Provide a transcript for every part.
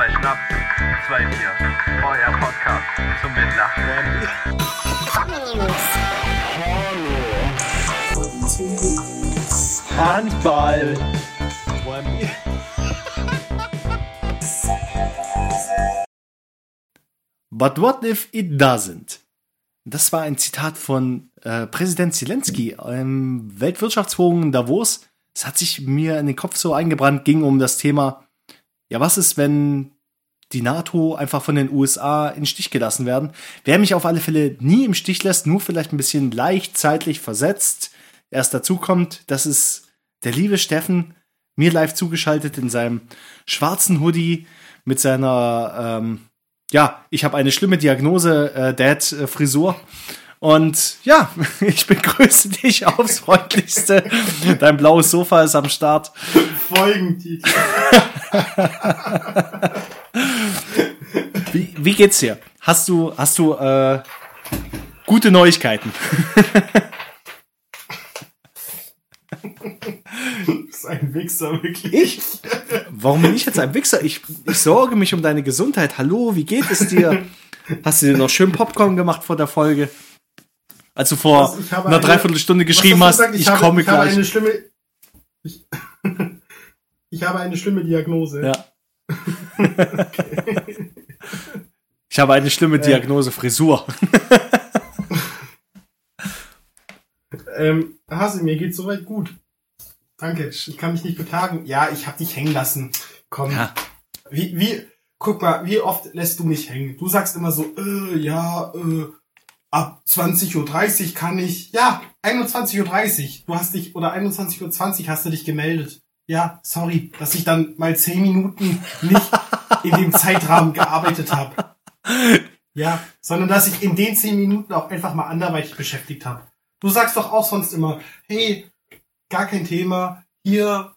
3 Schnaps, 2 Bier, euer Podcast zum Mitlachen. Handball. But what if it doesn't? Das war ein Zitat von Präsident Zelensky im Weltwirtschaftsforum in Davos. Es hat sich mir in den Kopf so eingebrannt, ging um das Thema, ja, was ist, wenn die NATO einfach von den USA in den Stich gelassen werden? Wer mich auf alle Fälle nie im Stich lässt, nur vielleicht ein bisschen leicht zeitlich versetzt, erst dazu kommt, das ist der liebe Steffen, mir live zugeschaltet in seinem schwarzen Hoodie mit seiner, ich habe eine schlimme Diagnose, Dad-Frisur. Und ja, ich begrüße dich aufs Freundlichste. Dein blaues Sofa ist am Start. Folgentitel. Wie geht's dir? Hast du gute Neuigkeiten? Du bist ein Wichser, wirklich. Warum bin ich jetzt ein Wichser? Ich sorge mich um deine Gesundheit. Hallo, wie geht es dir? Hast du dir noch schön Popcorn gemacht vor der Folge? Als du vor einer Dreiviertelstunde geschrieben hast, ich komme gleich. Ich habe eine schlimme Diagnose. Ja. Okay. Ich habe eine schlimme Diagnose, Frisur. Hase, mir geht's soweit gut. Danke, ich kann mich nicht beklagen. Ja, ich hab dich hängen lassen. Komm. Ja. Guck mal, wie oft lässt du mich hängen? Du sagst immer so, ab 20.30 Uhr kann ich, 21.30 Uhr, du hast dich, oder 21.20 Uhr hast du dich gemeldet. Ja, sorry, dass ich dann mal 10 Minuten nicht in dem Zeitrahmen gearbeitet habe. Ja, sondern dass ich in den 10 Minuten auch einfach mal anderweitig beschäftigt habe. Du sagst doch auch sonst immer, hey, gar kein Thema, hier,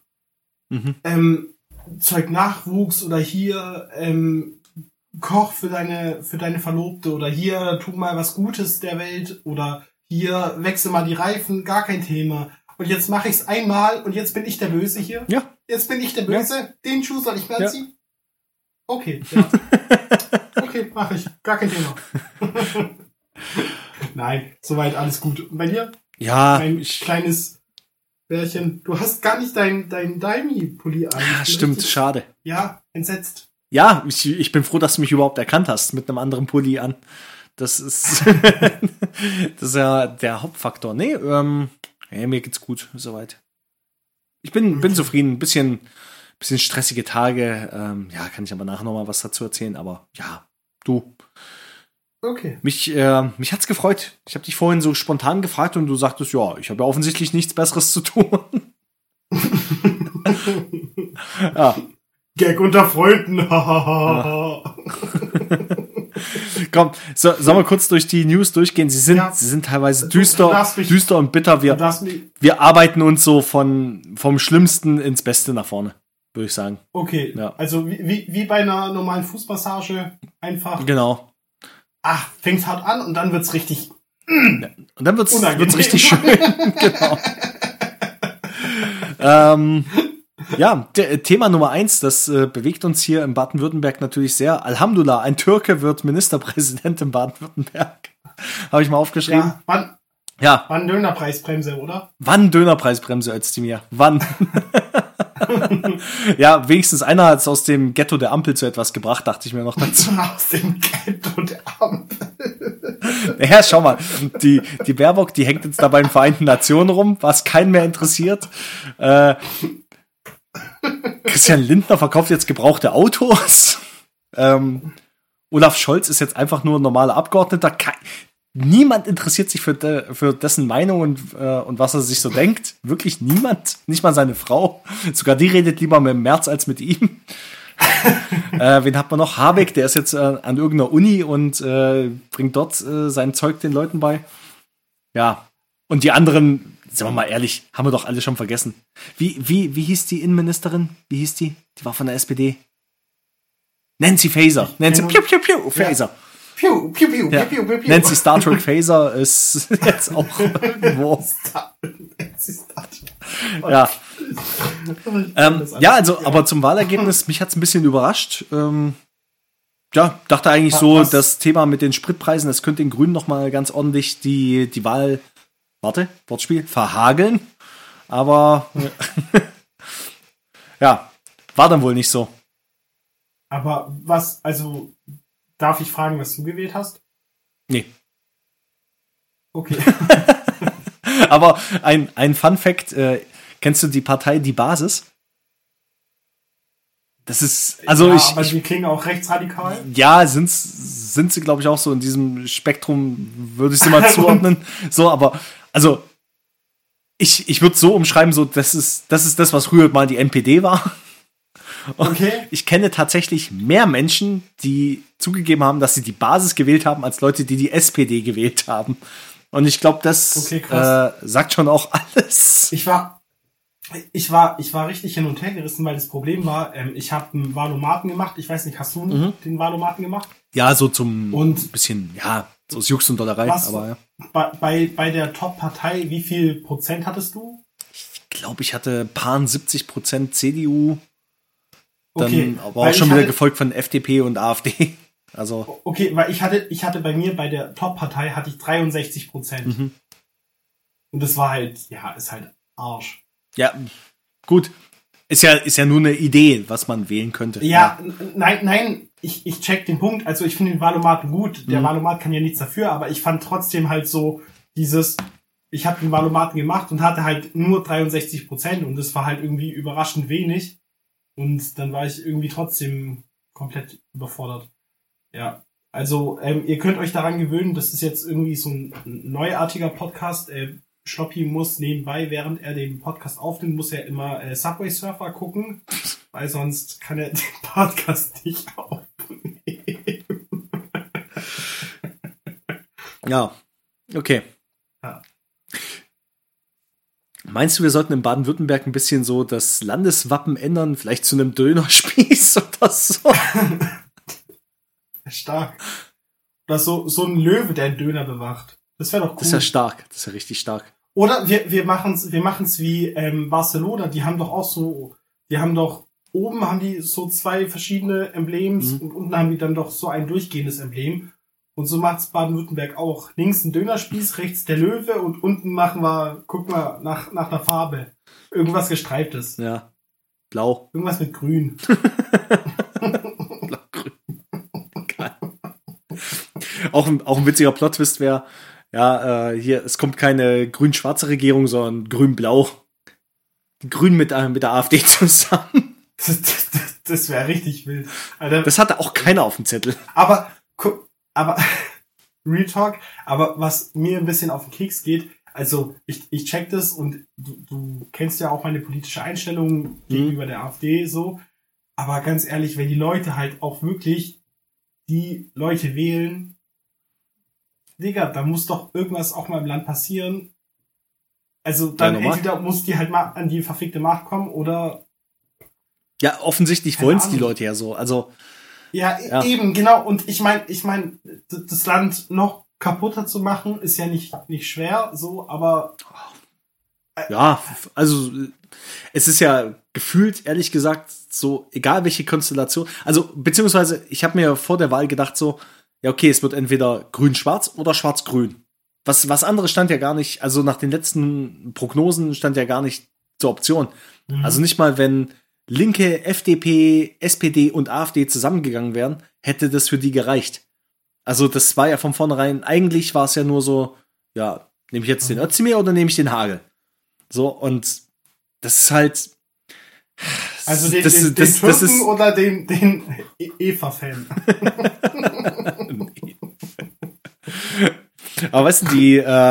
Zeug Nachwuchs oder hier, Koch für deine Verlobte oder hier tu mal was Gutes der Welt oder hier wechsel mal die Reifen, gar kein Thema. Und jetzt mache ich's einmal und jetzt bin ich der Böse hier. Ja. Jetzt bin ich der Böse. Ja. Den Schuh soll ich mir anziehen? Okay, ja. Okay, mache ich. Gar kein Thema. Nein, soweit alles gut. Und bei dir? Ja. Ein kleines Bärchen. Du hast gar nicht dein Daimi-Pulli an. Ja, stimmt, richtig, schade. Ja, entsetzt. Ja, ich bin froh, dass du mich überhaupt erkannt hast mit einem anderen Pulli an. Das ist das ist ja der Hauptfaktor. Nee, mir geht's gut, soweit. Ich bin zufrieden. Ein bisschen stressige Tage. Kann ich aber nachher noch mal was dazu erzählen. Aber ja, du. Okay. Mich hat's gefreut. Ich habe dich vorhin so spontan gefragt und du sagtest, ja, ich habe ja offensichtlich nichts Besseres zu tun. Ja. Gag unter Freunden. Komm, sollen wir kurz durch die News durchgehen? Sie sind teilweise düster und bitter. Wir arbeiten uns so vom Schlimmsten ins Beste nach vorne, würde ich sagen. Okay, ja. Also wie bei einer normalen Fußmassage einfach. Genau. Ach, fängt's hart an und dann wird's richtig. Und dann wird's richtig schön. Genau. Thema Nummer 1, das bewegt uns hier in Baden-Württemberg natürlich sehr. Alhamdulillah, ein Türke wird Ministerpräsident in Baden-Württemberg. Habe ich mal aufgeschrieben. Ja, wann Dönerpreisbremse, oder? Wann Dönerpreisbremse, Özdemir? Wann? Ja, wenigstens einer hat es aus dem Ghetto der Ampel zu etwas gebracht, dachte ich mir noch dazu. Aus dem Ghetto der Ampel. Naja, schau mal, die Baerbock, die hängt jetzt da bei den Vereinten Nationen rum, was keinen mehr interessiert. Christian Lindner verkauft jetzt gebrauchte Autos. Olaf Scholz ist jetzt einfach nur ein normaler Abgeordneter. Niemand interessiert sich für dessen Meinung und was er sich so denkt. Wirklich niemand. Nicht mal seine Frau. Sogar die redet lieber mit Merz als mit ihm. Wen hat man noch? Habeck, der ist jetzt an irgendeiner Uni und bringt dort sein Zeug den Leuten bei. Ja. Und die anderen, sagen wir mal ehrlich, haben wir doch alle schon vergessen. Wie hieß die Innenministerin? Wie hieß die? Die war von der SPD. Nancy Faeser. Faeser. Piu, piu, piu, Ja. piu, piu, piu. Nancy Star Trek Phaser ist jetzt auch irgendwo. Nancy Star Trek. Ja. Ja, also, aber zum Wahlergebnis, mich hat's ein bisschen überrascht. Ja, dachte eigentlich so, das Thema mit den Spritpreisen, das könnte den Grünen noch mal ganz ordentlich die Wahl, Wortspiel, verhageln. Aber ja, war dann wohl nicht so. Aber also, darf ich fragen, was du gewählt hast? Nee. Okay. Aber ein Fun-Fact, kennst du die Partei Die Basis? Das ist, also ja, aber die klingen auch rechtsradikal. Ja, sind sie, glaube ich, auch so in diesem Spektrum, würde ich sie mal zuordnen. So, aber, also, ich würde so umschreiben, so, das ist das, was früher mal die NPD war. Und Okay. ich kenne tatsächlich mehr Menschen, die zugegeben haben, dass sie die Basis gewählt haben, als Leute, die die SPD gewählt haben. Und ich glaube, das Okay, krass. sagt schon auch alles. Ich war richtig hin und her gerissen, weil das Problem war, ich habe einen Valomaten gemacht. Ich weiß nicht, hast du den Valomaten gemacht? Ja, so zum Und bisschen, ja, so aus Jux und Dollerei, was, aber ja. bei der Top-Partei, wie viel Prozent hattest du? Ich glaube, ich hatte paar 70% CDU, dann Okay, aber weil auch schon ich wieder hatte- gefolgt von FDP und AfD. Also, Okay, weil ich hatte bei mir bei der Top-Partei hatte ich 63%. Und das war halt, ja, ist halt Arsch. ja, gut. Ist ja nur eine Idee, was man wählen könnte. Ja, nein, ich check den Punkt. Also ich finde den Valomaten gut. Der Valomat kann ja nichts dafür, aber ich fand trotzdem halt so ich habe den Valomaten gemacht und hatte halt nur 63% und das war halt irgendwie überraschend wenig. Und dann war ich irgendwie trotzdem komplett überfordert. Ja, also ihr könnt euch daran gewöhnen, das ist jetzt irgendwie so ein neuartiger Podcast. Schloppi muss nebenbei, während er den Podcast aufnimmt, muss er immer Subway Surfer gucken, weil sonst kann er den Podcast nicht aufnehmen. Ja, okay. Ja. Meinst du, wir sollten in Baden-Württemberg ein bisschen so das Landeswappen ändern, vielleicht zu einem Dönerspieß oder so? Stark. Oder so ein Löwe, der einen Döner bewacht. Das wäre doch cool. Das ist ja stark, das ist ja richtig stark. Oder wir machen's wie Barcelona, die haben doch oben haben die so zwei verschiedene Emblems und unten haben die dann doch so ein durchgehendes Emblem. Und so macht's Baden-Württemberg auch. Links ein Dönerspieß, rechts der Löwe und unten guck mal nach einer Farbe. Irgendwas Gestreiftes. Ja, blau. Irgendwas mit Grün. Blau-grün. Geil. Auch ein witziger Plot-Twist wäre, ja, hier, es kommt keine grün-schwarze Regierung, sondern grün-blau. Grün mit der AfD zusammen. Das wäre richtig wild. Alter, Das hatte auch keiner auf dem Zettel. aber Real Talk, aber was mir ein bisschen auf den Keks geht, also ich check das und du kennst ja auch meine politische Einstellung gegenüber der AfD so, aber ganz ehrlich, wenn die Leute halt auch wirklich die Leute wählen, Digga, da muss doch irgendwas auch mal im Land passieren. Also dann Ja, normal. entweder muss die halt mal an die verfickte Macht kommen oder Ja, offensichtlich Keine wollen es die Ahnung. Leute ja so. Also, ja, Ja. eben, genau. Und ich mein, das Land noch kaputter zu machen, ist ja nicht schwer, so, aber ja, also es ist ja gefühlt, ehrlich gesagt, so, egal welche Konstellation. Also, beziehungsweise, ich habe mir vor der Wahl gedacht, so, ja, okay, es wird entweder grün-schwarz oder schwarz-grün. Was anderes stand ja gar nicht, also nach den letzten Prognosen stand ja gar nicht zur Option. Also nicht mal, wenn Linke, FDP, SPD und AfD zusammengegangen wären, hätte das für die gereicht. Also das war ja von vornherein, eigentlich war es ja nur so, ja, nehme ich jetzt den Özdemir oder nehme ich den Hagel? So, und das ist halt, also den das Türken ist, oder den Eva-Fan. aber weißt du,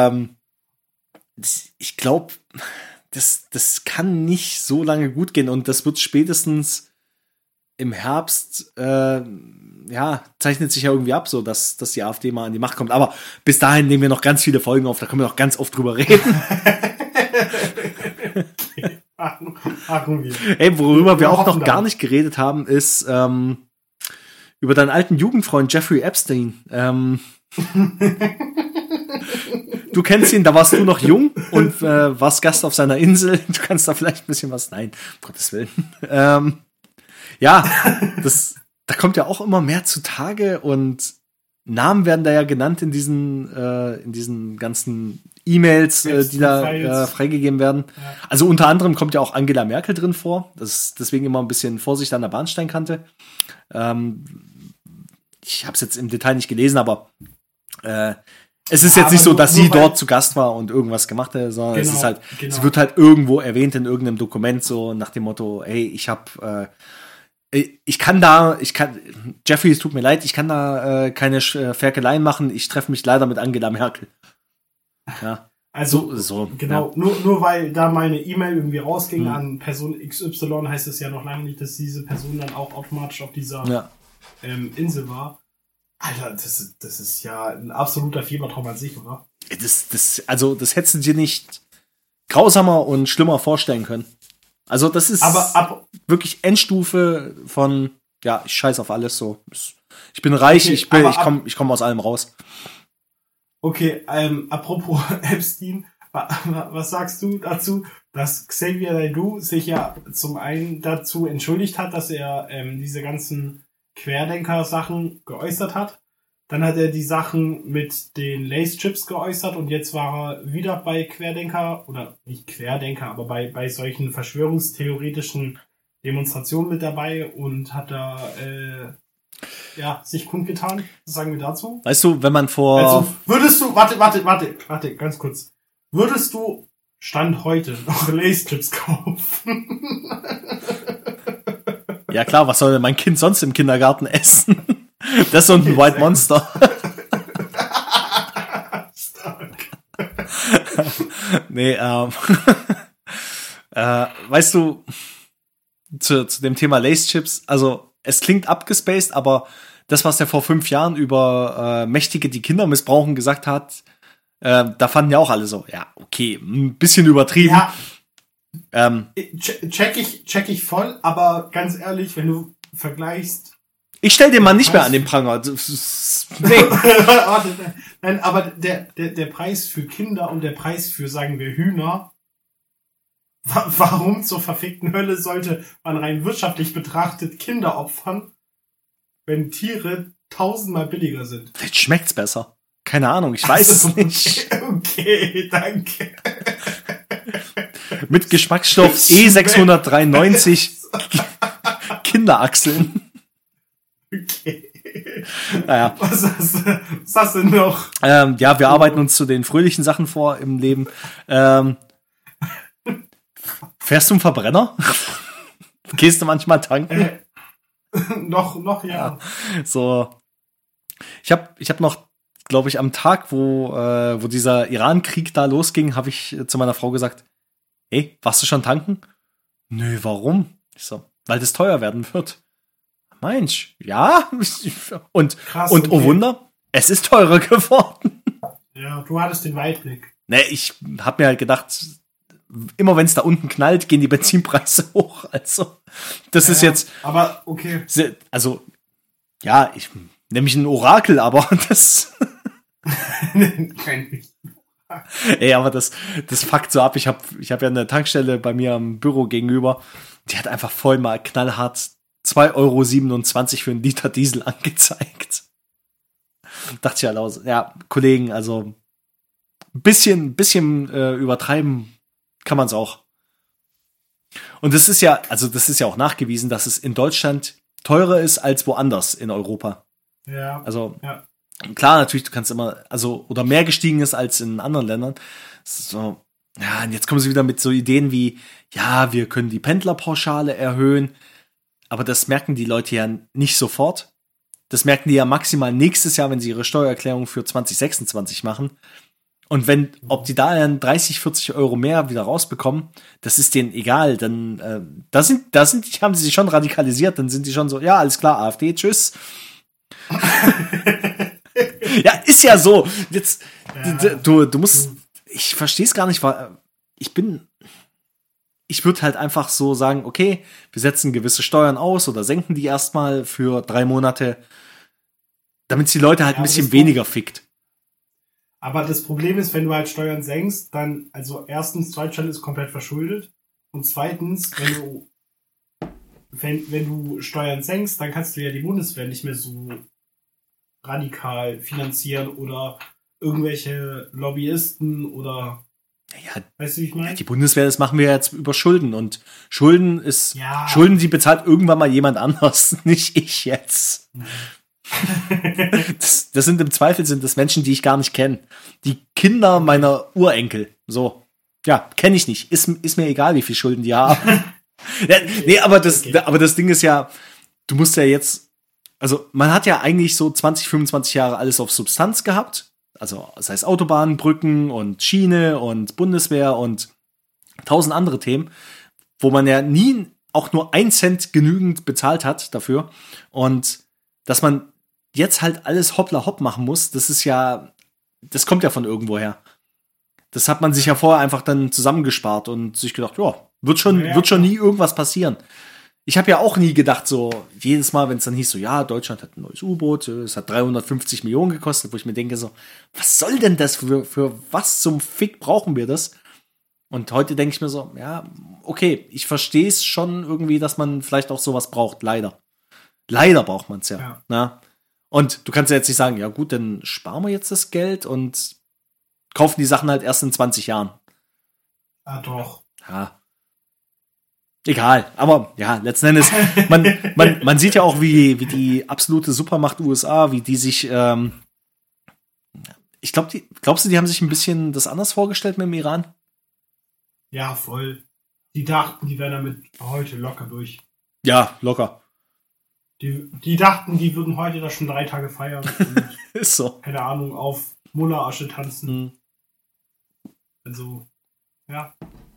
ich glaube, das kann nicht so lange gut gehen und das wird spätestens im Herbst, zeichnet sich ja irgendwie ab, so dass die AfD mal an die Macht kommt. Aber bis dahin nehmen wir noch ganz viele Folgen auf, da können wir noch ganz oft drüber reden. Machen wir. Ey, worüber wir auch hoffen noch gar darauf. nicht geredet haben, ist über deinen alten Jugendfreund Jeffrey Epstein. Du kennst ihn, da warst du noch jung und warst Gast auf seiner Insel. Du kannst da vielleicht ein bisschen was. Nein, um Gottes Willen. Ja, da kommt ja auch immer mehr zutage und Namen werden da ja genannt in diesen ganzen E-Mails, die da freigegeben werden. Ja. Also unter anderem kommt ja auch Angela Merkel drin vor. Das ist deswegen immer ein bisschen Vorsicht an der Bahnsteinkante. Ich habe es jetzt im Detail nicht gelesen, aber es ist jetzt nicht so, dass sie dort zu Gast war und irgendwas gemacht hat, sondern es ist halt, sie wird halt irgendwo erwähnt in irgendeinem Dokument, so nach dem Motto, hey, Jeffrey, es tut mir leid, ich kann da keine Ferkeleien machen, ich treffe mich leider mit Angela Merkel. Ja. Also, genau, ja. Nur weil da meine E-Mail irgendwie rausging an Person XY, heißt es ja noch lange nicht, dass diese Person dann auch automatisch auf dieser Insel war. Alter, das ist ja ein absoluter Fiebertraum an sich, oder? Das hättest du dir nicht grausamer und schlimmer vorstellen können. Also das ist wirklich Endstufe von, ja, ich scheiß auf alles so. Ich bin reich, okay, ich komm aus allem raus. Okay, apropos Epstein, was sagst du dazu, dass Xavier Naidoo sich ja zum einen dazu entschuldigt hat, dass er diese ganzen Querdenker-Sachen geäußert hat. Dann hat er die Sachen mit den Lace-Chips geäußert und jetzt war er wieder bei Querdenker, oder nicht Querdenker, aber bei solchen verschwörungstheoretischen Demonstrationen mit dabei und hat da sich kundgetan. Was sagen wir dazu? Weißt du, wenn man Also würdest du, warte, ganz kurz. Würdest du Stand heute noch Lace-Chips kaufen? Ja klar, was soll denn mein Kind sonst im Kindergarten essen? Das ist so ein White Monster. Stark. Nee, weißt du, zu dem Thema Lace-Chips, also es klingt abgespaced, aber das, was er vor 5 Jahren über Mächtige, die Kinder missbrauchen, gesagt hat, da fanden ja auch alle so, ja, okay, ein bisschen übertrieben. Ja. Check ich voll, aber ganz ehrlich, wenn du vergleichst. Ich stell den Mann nicht mehr an den Pranger. Nee. Nein, aber der Preis für Kinder und der Preis für, sagen wir, Hühner, warum zur verfickten Hölle sollte man rein wirtschaftlich betrachtet Kinder opfern, wenn Tiere 1000-mal billiger sind? Vielleicht schmeckt's besser. Keine Ahnung, ich weiß es nicht. Okay, danke. Mit Geschmacksstoff E693 Kinderachseln. Okay. Naja. Was hast du noch? Ja, wir arbeiten uns zu den fröhlichen Sachen vor im Leben. Fährst du einen Verbrenner? Gehst du manchmal tanken? Noch, ja. So. Ich hab noch, glaube ich, am Tag, wo dieser Iran-Krieg da losging, habe ich zu meiner Frau gesagt, ey, warst du schon tanken? Nö, warum? Ich so, weil das teuer werden wird. Mensch, ja. Und krass, und oh Wunder, es ist teurer geworden. Ja, du hattest den Weitblick. Ne, ich hab mir halt gedacht, immer wenn es da unten knallt, gehen die Benzinpreise hoch. Also, das ist jetzt. Aber okay. Also, ja, ich nenne mich ein Orakel, aber das. Ey, aber das fuckt so ab. Ich hab ja eine Tankstelle bei mir am Büro gegenüber. Die hat einfach voll mal knallhart 2,27 € für einen Liter Diesel angezeigt. Dachte ich ja laut. Ja, Kollegen, also ein bisschen übertreiben kann man es auch. Und das ist ja auch nachgewiesen, dass es in Deutschland teurer ist als woanders in Europa. Ja. Also, ja. Klar, natürlich, du kannst immer, oder mehr gestiegen ist als in anderen Ländern. So, ja, und jetzt kommen sie wieder mit so Ideen wie, ja, wir können die Pendlerpauschale erhöhen. Aber das merken die Leute ja nicht sofort. Das merken die ja maximal nächstes Jahr, wenn sie ihre Steuererklärung für 2026 machen. Und ob die da dann 30, 40 € mehr wieder rausbekommen, das ist denen egal. Dann, haben sie sich schon radikalisiert. Dann sind die schon so, ja, alles klar, AfD, tschüss. Ja, ist ja so. Jetzt, ja. Du musst, ich verstehe es gar nicht, weil ich bin ich würde halt einfach so sagen, okay, wir setzen gewisse Steuern aus oder senken die erstmal für 3 Monate, damit die Leute halt ein bisschen weniger fickt. Aber das Problem ist, wenn du halt Steuern senkst, dann, also erstens, Deutschland ist komplett verschuldet. Und zweitens, wenn du Steuern senkst, dann kannst du ja die Bundeswehr nicht mehr so radikal finanzieren oder irgendwelche Lobbyisten oder, Ja, weißt du, wie ich meine? die Bundeswehr, das machen wir jetzt über Schulden. Und Schulden ist, Ja. Schulden, die bezahlt irgendwann mal jemand anders, nicht ich jetzt. Das sind im Zweifel sind das Menschen, die ich gar nicht kenne. Die Kinder meiner Urenkel. So. Ja, kenne ich nicht. Ist mir egal, wie viel Schulden die haben. Ja, nee, aber das Ding ist ja, du musst ja jetzt, also man hat ja eigentlich so 20, 25 Jahre alles auf Substanz gehabt. Also das heißt Autobahnen, Brücken und Schiene und Bundeswehr und 1000 andere Themen, wo man ja nie auch nur 1 Cent genügend bezahlt hat dafür. Und dass man jetzt halt alles hoppla hopp machen muss, das kommt ja von irgendwoher. Das hat man sich ja vorher einfach dann zusammengespart und sich gedacht, ja, wird schon nie irgendwas passieren. Ich habe ja auch nie gedacht, so jedes Mal, wenn es dann hieß, so ja, Deutschland hat ein neues U-Boot, es hat 350 Millionen gekostet, wo ich mir denke, so, was soll denn das für was zum Fick brauchen wir das? Und heute denke ich mir so, ja, okay, ich verstehe es schon irgendwie, dass man vielleicht auch sowas braucht, leider. Leider braucht man es ja. Na? Und du kannst ja jetzt nicht sagen, ja gut, dann sparen wir jetzt das Geld und kaufen die Sachen halt erst in 20 Jahren. Ah, doch. Ja. Egal, aber ja, letzten Endes, man sieht ja auch, wie die absolute Supermacht USA, wie die sich, ich glaube, glaubst du, die haben sich ein bisschen das anders vorgestellt mit dem Iran? Ja, voll. Die dachten, die wären damit heute locker durch. Ja, locker. Die dachten, die würden heute da schon 3 Tage feiern und, Ist so. keine Ahnung, auf Mullerasche tanzen. Hm. Also, ja.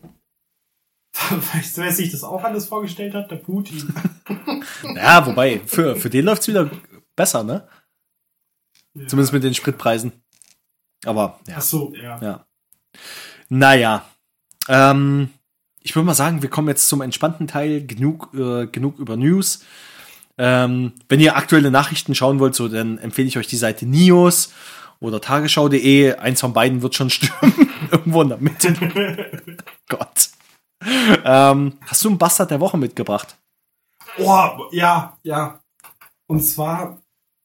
Weißt du, wer sich das auch alles vorgestellt hat? Der Putin. Ja, wobei, für den läuft's wieder besser, ne? Ja. Zumindest mit den Spritpreisen. Aber, ja. Ach so, ja. Ja. Naja. Ich würde mal sagen, wir kommen jetzt zum entspannten Teil. Genug über News. Wenn ihr aktuelle Nachrichten schauen wollt, so, dann empfehle ich euch die Seite Nios oder tagesschau.de. Eins von beiden wird schon stimmen. Irgendwo in der Mitte. Gott. Hast du einen Bastard der Woche mitgebracht? Oh, ja. Und zwar,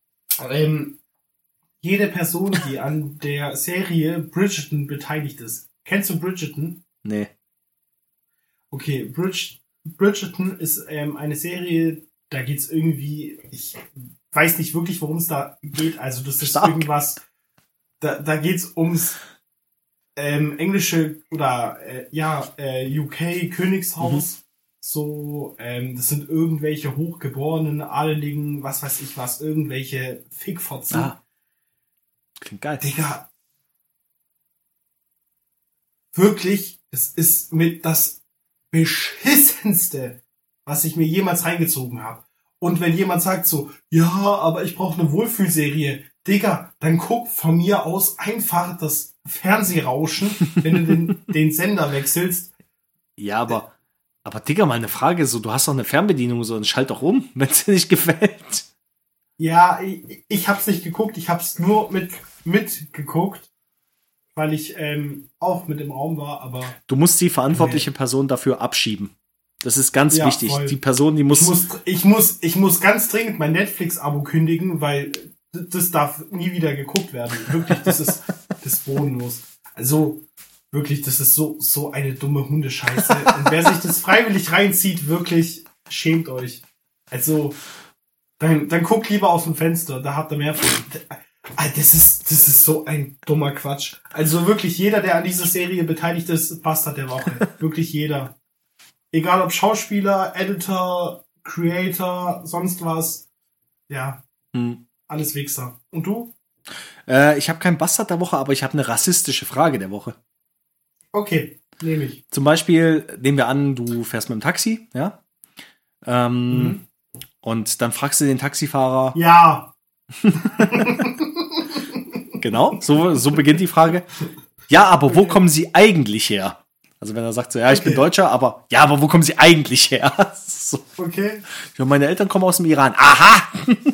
jede Person, die an der Serie Bridgerton beteiligt ist. Kennst du Bridgerton? Nee. Okay, Bridgerton ist eine Serie, da geht's irgendwie, ich weiß nicht wirklich, worum es da geht. Also das ist Stark. irgendwas, da geht's ums englische oder UK Königshaus. So, das sind irgendwelche hochgeborenen Adeligen, was weiß ich was, irgendwelche Fickfotzen. Ah. Klingt geil. Digga. Wirklich, es ist mit das beschissenste, was ich mir jemals reingezogen habe. Und wenn jemand sagt so, ja, aber ich brauche eine Wohlfühlserie, Digga, dann guck von mir aus einfach das Fernsehrauschen, wenn du den Sender wechselst. Ja, aber Digga, mal eine Frage, so, du hast doch eine Fernbedienung, so, und schalt doch um, wenn es dir nicht gefällt. Ja, ich hab's nicht geguckt, ich hab's nur mitgeguckt, weil ich auch mit im Raum war, aber Du musst die verantwortliche Person dafür abschieben. Das ist ganz Ja, wichtig. voll. Die Person, die muss... ich muss ganz dringend mein Netflix-Abo kündigen, weil das darf nie wieder geguckt werden. Wirklich, das ist bodenlos. Also, wirklich, das ist so eine dumme Hundescheiße. Und wer sich das freiwillig reinzieht, wirklich, schämt euch. Also, dann guckt lieber aus dem Fenster, da habt ihr mehr von. Das ist so ein dummer Quatsch. Also wirklich, jeder, der an dieser Serie beteiligt ist, Bastard der Woche. Wirklich jeder. Egal ob Schauspieler, Editor, Creator, sonst was. Ja, alles Wichser. Und du? Ich habe keinen Bastard der Woche, aber ich habe eine rassistische Frage der Woche. Okay, nehme ich. Zum Beispiel, nehmen wir an, du fährst mit dem Taxi, ja? Und dann fragst du den Taxifahrer, Ja. genau, so beginnt die Frage. Ja, aber wo kommen Sie eigentlich her? Also wenn er sagt so, ja, ich bin Deutscher, aber wo kommen Sie eigentlich her? So. Okay. Ja, meine Eltern kommen aus dem Iran. Aha!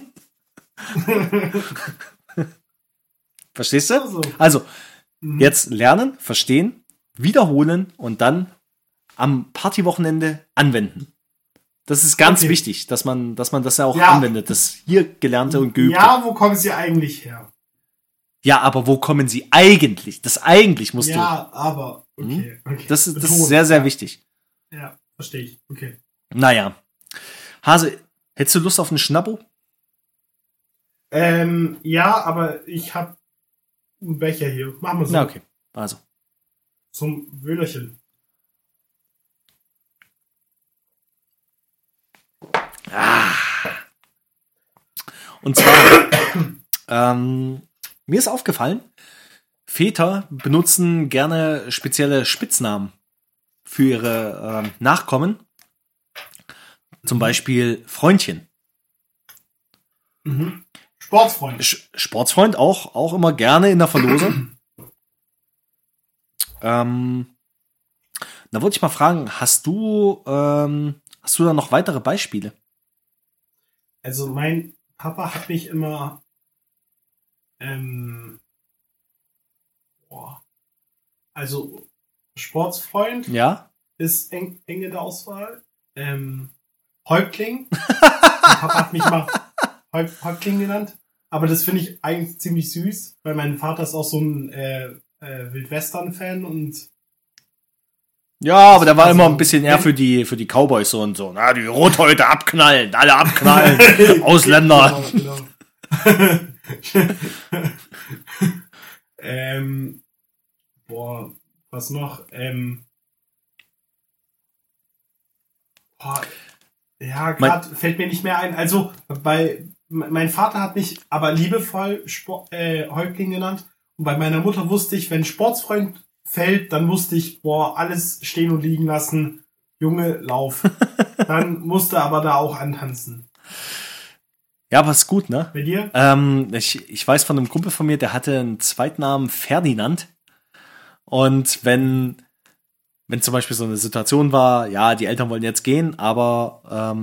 Verstehst du? Also, jetzt lernen, verstehen, wiederholen und dann am Partywochenende anwenden. Das ist ganz wichtig, dass man das ja auch anwendet, das hier Gelernte und Geübte. Ja, wo kommen Sie eigentlich her? Ja, aber wo kommen Sie eigentlich? Das eigentlich musst du. Ja, aber, okay. Das ist sehr, sehr wichtig. Ja, verstehe ich. Okay. Naja. Hase, hättest du Lust auf einen Schnappo? Ja, aber ich habe einen Becher hier. Machen wir so. Na, okay. Also. Zum Wöhlerchen. Und zwar, mir ist aufgefallen, Väter benutzen gerne spezielle Spitznamen für ihre Nachkommen. Zum Beispiel Freundchen. Mhm. Sportsfreund. Sportsfreund auch immer gerne in der Verlosung. Da wollte ich mal fragen, hast du da noch weitere Beispiele? Also mein Papa hat mich immer also Sportsfreund ist eng in der Auswahl. Häuptling. Mein Papa hat mich mal Häuptling genannt. Aber das finde ich eigentlich ziemlich süß, weil mein Vater ist auch so ein Wildwestern-Fan und ja, aber der war immer ein bisschen eher für die Cowboys so und so. Na, die Rothäute abknallen, alle abknallen, Ausländer. Genau. Was noch? Ja, gerade fällt mir nicht mehr ein. Also, mein Vater hat mich aber liebevoll Häuptling genannt. Und bei meiner Mutter wusste ich, wenn Sportsfreund fällt, dann wusste ich, alles stehen und liegen lassen. Junge, lauf. Dann musste aber da auch antanzen. Ja, aber ist gut, ne? Bei dir? Ich weiß von einem Kumpel von mir, der hatte einen Zweitnamen Ferdinand. Und wenn zum Beispiel so eine Situation war, ja, die Eltern wollen jetzt gehen, aber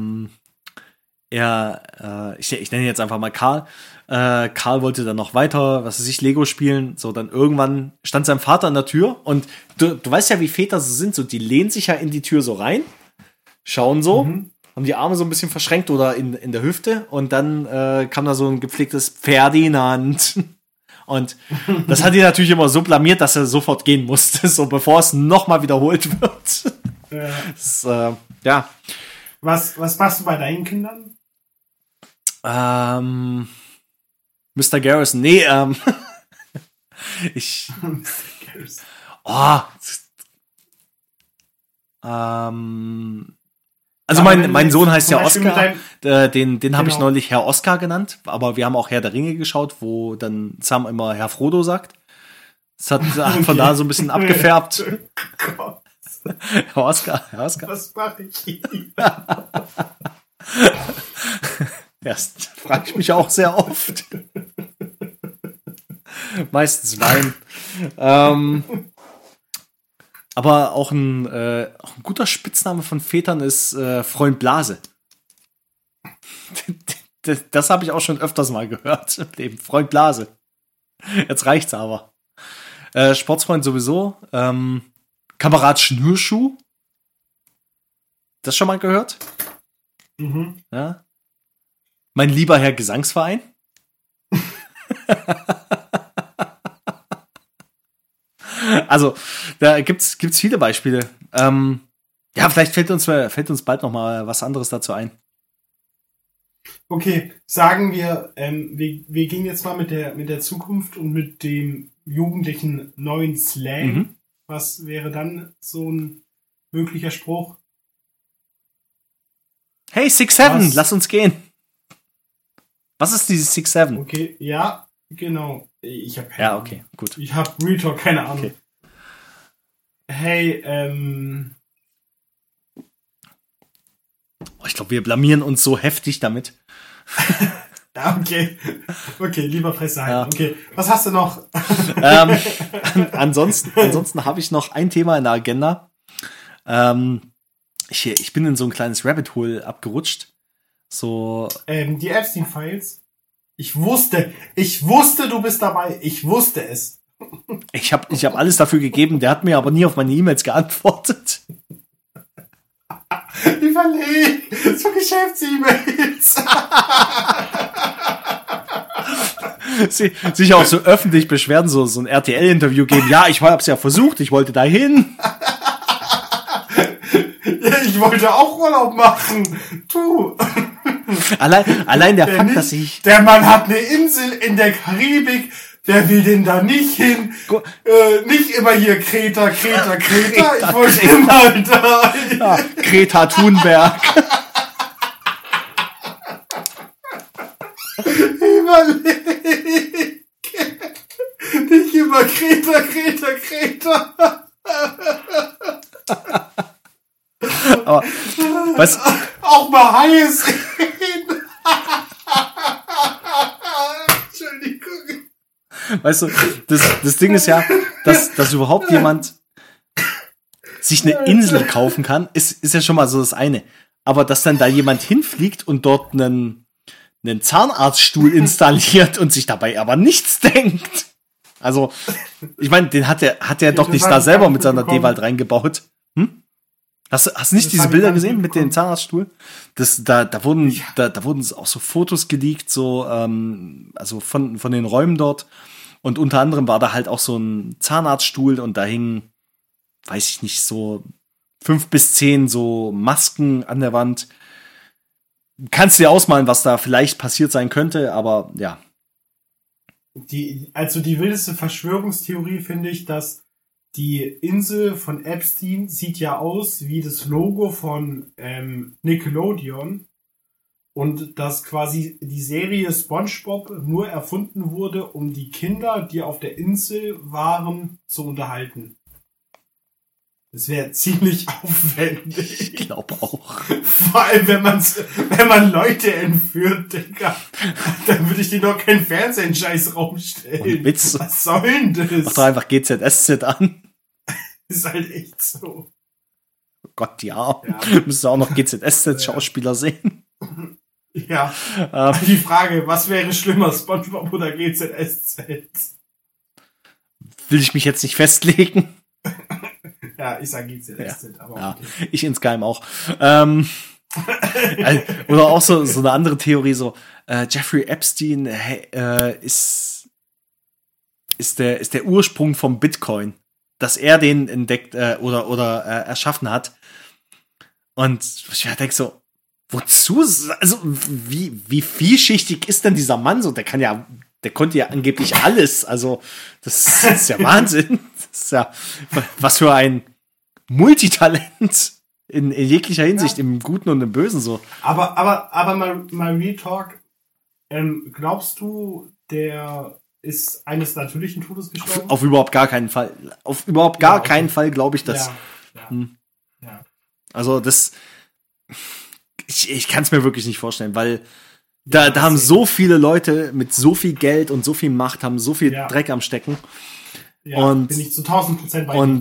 ich nenne ihn jetzt einfach mal Karl. Karl wollte dann noch weiter, was weiß ich, Lego spielen. So, dann irgendwann stand sein Vater an der Tür und du weißt ja, wie Väter so sind, so, die lehnen sich ja in die Tür so rein, schauen so, haben die Arme so ein bisschen verschränkt oder in der Hüfte und dann kam da so ein gepflegtes Ferdinand. Und das hat ihn natürlich immer so blamiert, dass er sofort gehen musste, so bevor es nochmal wiederholt wird. Das, ja. Was machst du bei deinen Kindern? Mr. Garrison. Nee, ich. Also mein Sohn heißt ja Oscar. Den habe ich neulich Herr Oscar genannt, aber wir haben auch Herr der Ringe geschaut, wo dann Sam immer Herr Frodo sagt. Das hat von da so ein bisschen abgefärbt. Herr Oscar. Was mache ich hier? Das frage ich mich auch sehr oft. Meistens Wein. Aber auch ein guter Spitzname von Vätern ist Freund Blase. Das habe ich auch schon öfters mal gehört im Leben. Freund Blase. Jetzt reicht's aber. Sportsfreund sowieso. Kamerad Schnürschuh. Das schon mal gehört? Mhm. Ja. Mein lieber Herr Gesangsverein. Also, da gibt's viele Beispiele. Ja, vielleicht fällt uns bald noch mal was anderes dazu ein. Okay, sagen wir, wir gehen jetzt mal mit der Zukunft und mit dem jugendlichen neuen Slang. Mhm. Was wäre dann so ein möglicher Spruch? Hey, 6-7, lass uns gehen. Was ist dieses 6-7? Okay, ja, genau. Ich habe ja, okay, gut. Ich habe Real Talk, keine Ahnung. Okay. Hey, ich glaube, wir blamieren uns so heftig damit. Ja, okay. Okay, lieber Fresse halten. Ja. Okay, was hast du noch? Ansonsten habe ich noch ein Thema in der Agenda. Ich bin in so ein kleines Rabbit Hole abgerutscht. So. Die Epstein-Files. Ich wusste, du bist dabei. Ich wusste es. Ich hab alles dafür gegeben, der hat mir aber nie auf meine E-Mails geantwortet. Wie verlegt. So Geschäfts-E-Mails. Sich auch so öffentlich beschweren, so ein RTL-Interview geben. Ja, ich hab's ja versucht, ich wollte dahin. Ja, ich wollte auch Urlaub machen. Du. Allein der Fakt, dass ich... Der Mann hat eine Insel in der Karibik. Wer will denn da nicht hin? Nicht immer hier Kreta. Ich wollte mal da. Ja, Greta Thunberg. Überleg. Nicht immer Kreta. Aber, was? Auch mal Haie sehen. Entschuldigung. Weißt du, das Ding ist ja, dass überhaupt jemand sich eine Insel kaufen kann, ist ja schon mal so das eine. Aber dass dann da jemand hinfliegt und dort einen Zahnarztstuhl installiert und sich dabei aber nichts denkt. Also, ich meine, den hat er doch nicht da selber mit seiner D-Wald reingebaut. Hm? Hast du nicht diese Bilder gesehen mit dem Zahnarztstuhl? Da wurden auch so Fotos geleakt, so, also von den Räumen dort. Und unter anderem war da halt auch so ein Zahnarztstuhl und da hingen, weiß ich nicht, so 5 bis 10 so Masken an der Wand. Kannst dir ausmalen, was da vielleicht passiert sein könnte, aber ja. Die wildeste Verschwörungstheorie finde ich, dass die Insel von Epstein sieht ja aus wie das Logo von Nickelodeon und dass quasi die Serie SpongeBob nur erfunden wurde, um die Kinder, die auf der Insel waren, zu unterhalten. Das wäre ziemlich aufwendig. Ich glaube auch. Vor allem, wenn man Leute entführt, Digga, dann würde ich dir doch keinen Fernseher in den Scheißraum stellen. Witz. Was soll denn das? Mach doch einfach GZSZ an. Ist halt echt so. Oh Gott, ja. Müsstest du auch noch GZSZ-Schauspieler sehen. Ja. Die Frage, was wäre schlimmer, SpongeBob oder GZSZ? Will ich mich jetzt nicht festlegen. Ja, ich sag GZSZ, ja. Aber ja, okay. ich insgeheim auch. Oder auch so eine andere Theorie, so Jeffrey Epstein ist der Ursprung vom Bitcoin, dass er den entdeckt oder erschaffen hat. Und ich denke so, wozu? Also wie vielschichtig ist denn dieser Mann so? Der konnte ja angeblich alles. Also das ist ja Wahnsinn. Das ist ja was für ein Multitalent in jeglicher Hinsicht, im Guten und im Bösen so. Aber mal Real Talk. Glaubst du, der ist eines natürlichen Todes gestorben? Auf überhaupt gar keinen Fall. Auf überhaupt gar keinen Fall glaube ich das. Ja. Also das, ich kann es mir wirklich nicht vorstellen, weil da haben so viele Leute mit so viel Geld und so viel Macht, haben so viel Dreck am Stecken. Ja, und bin ich zu 1000% bei dir. Und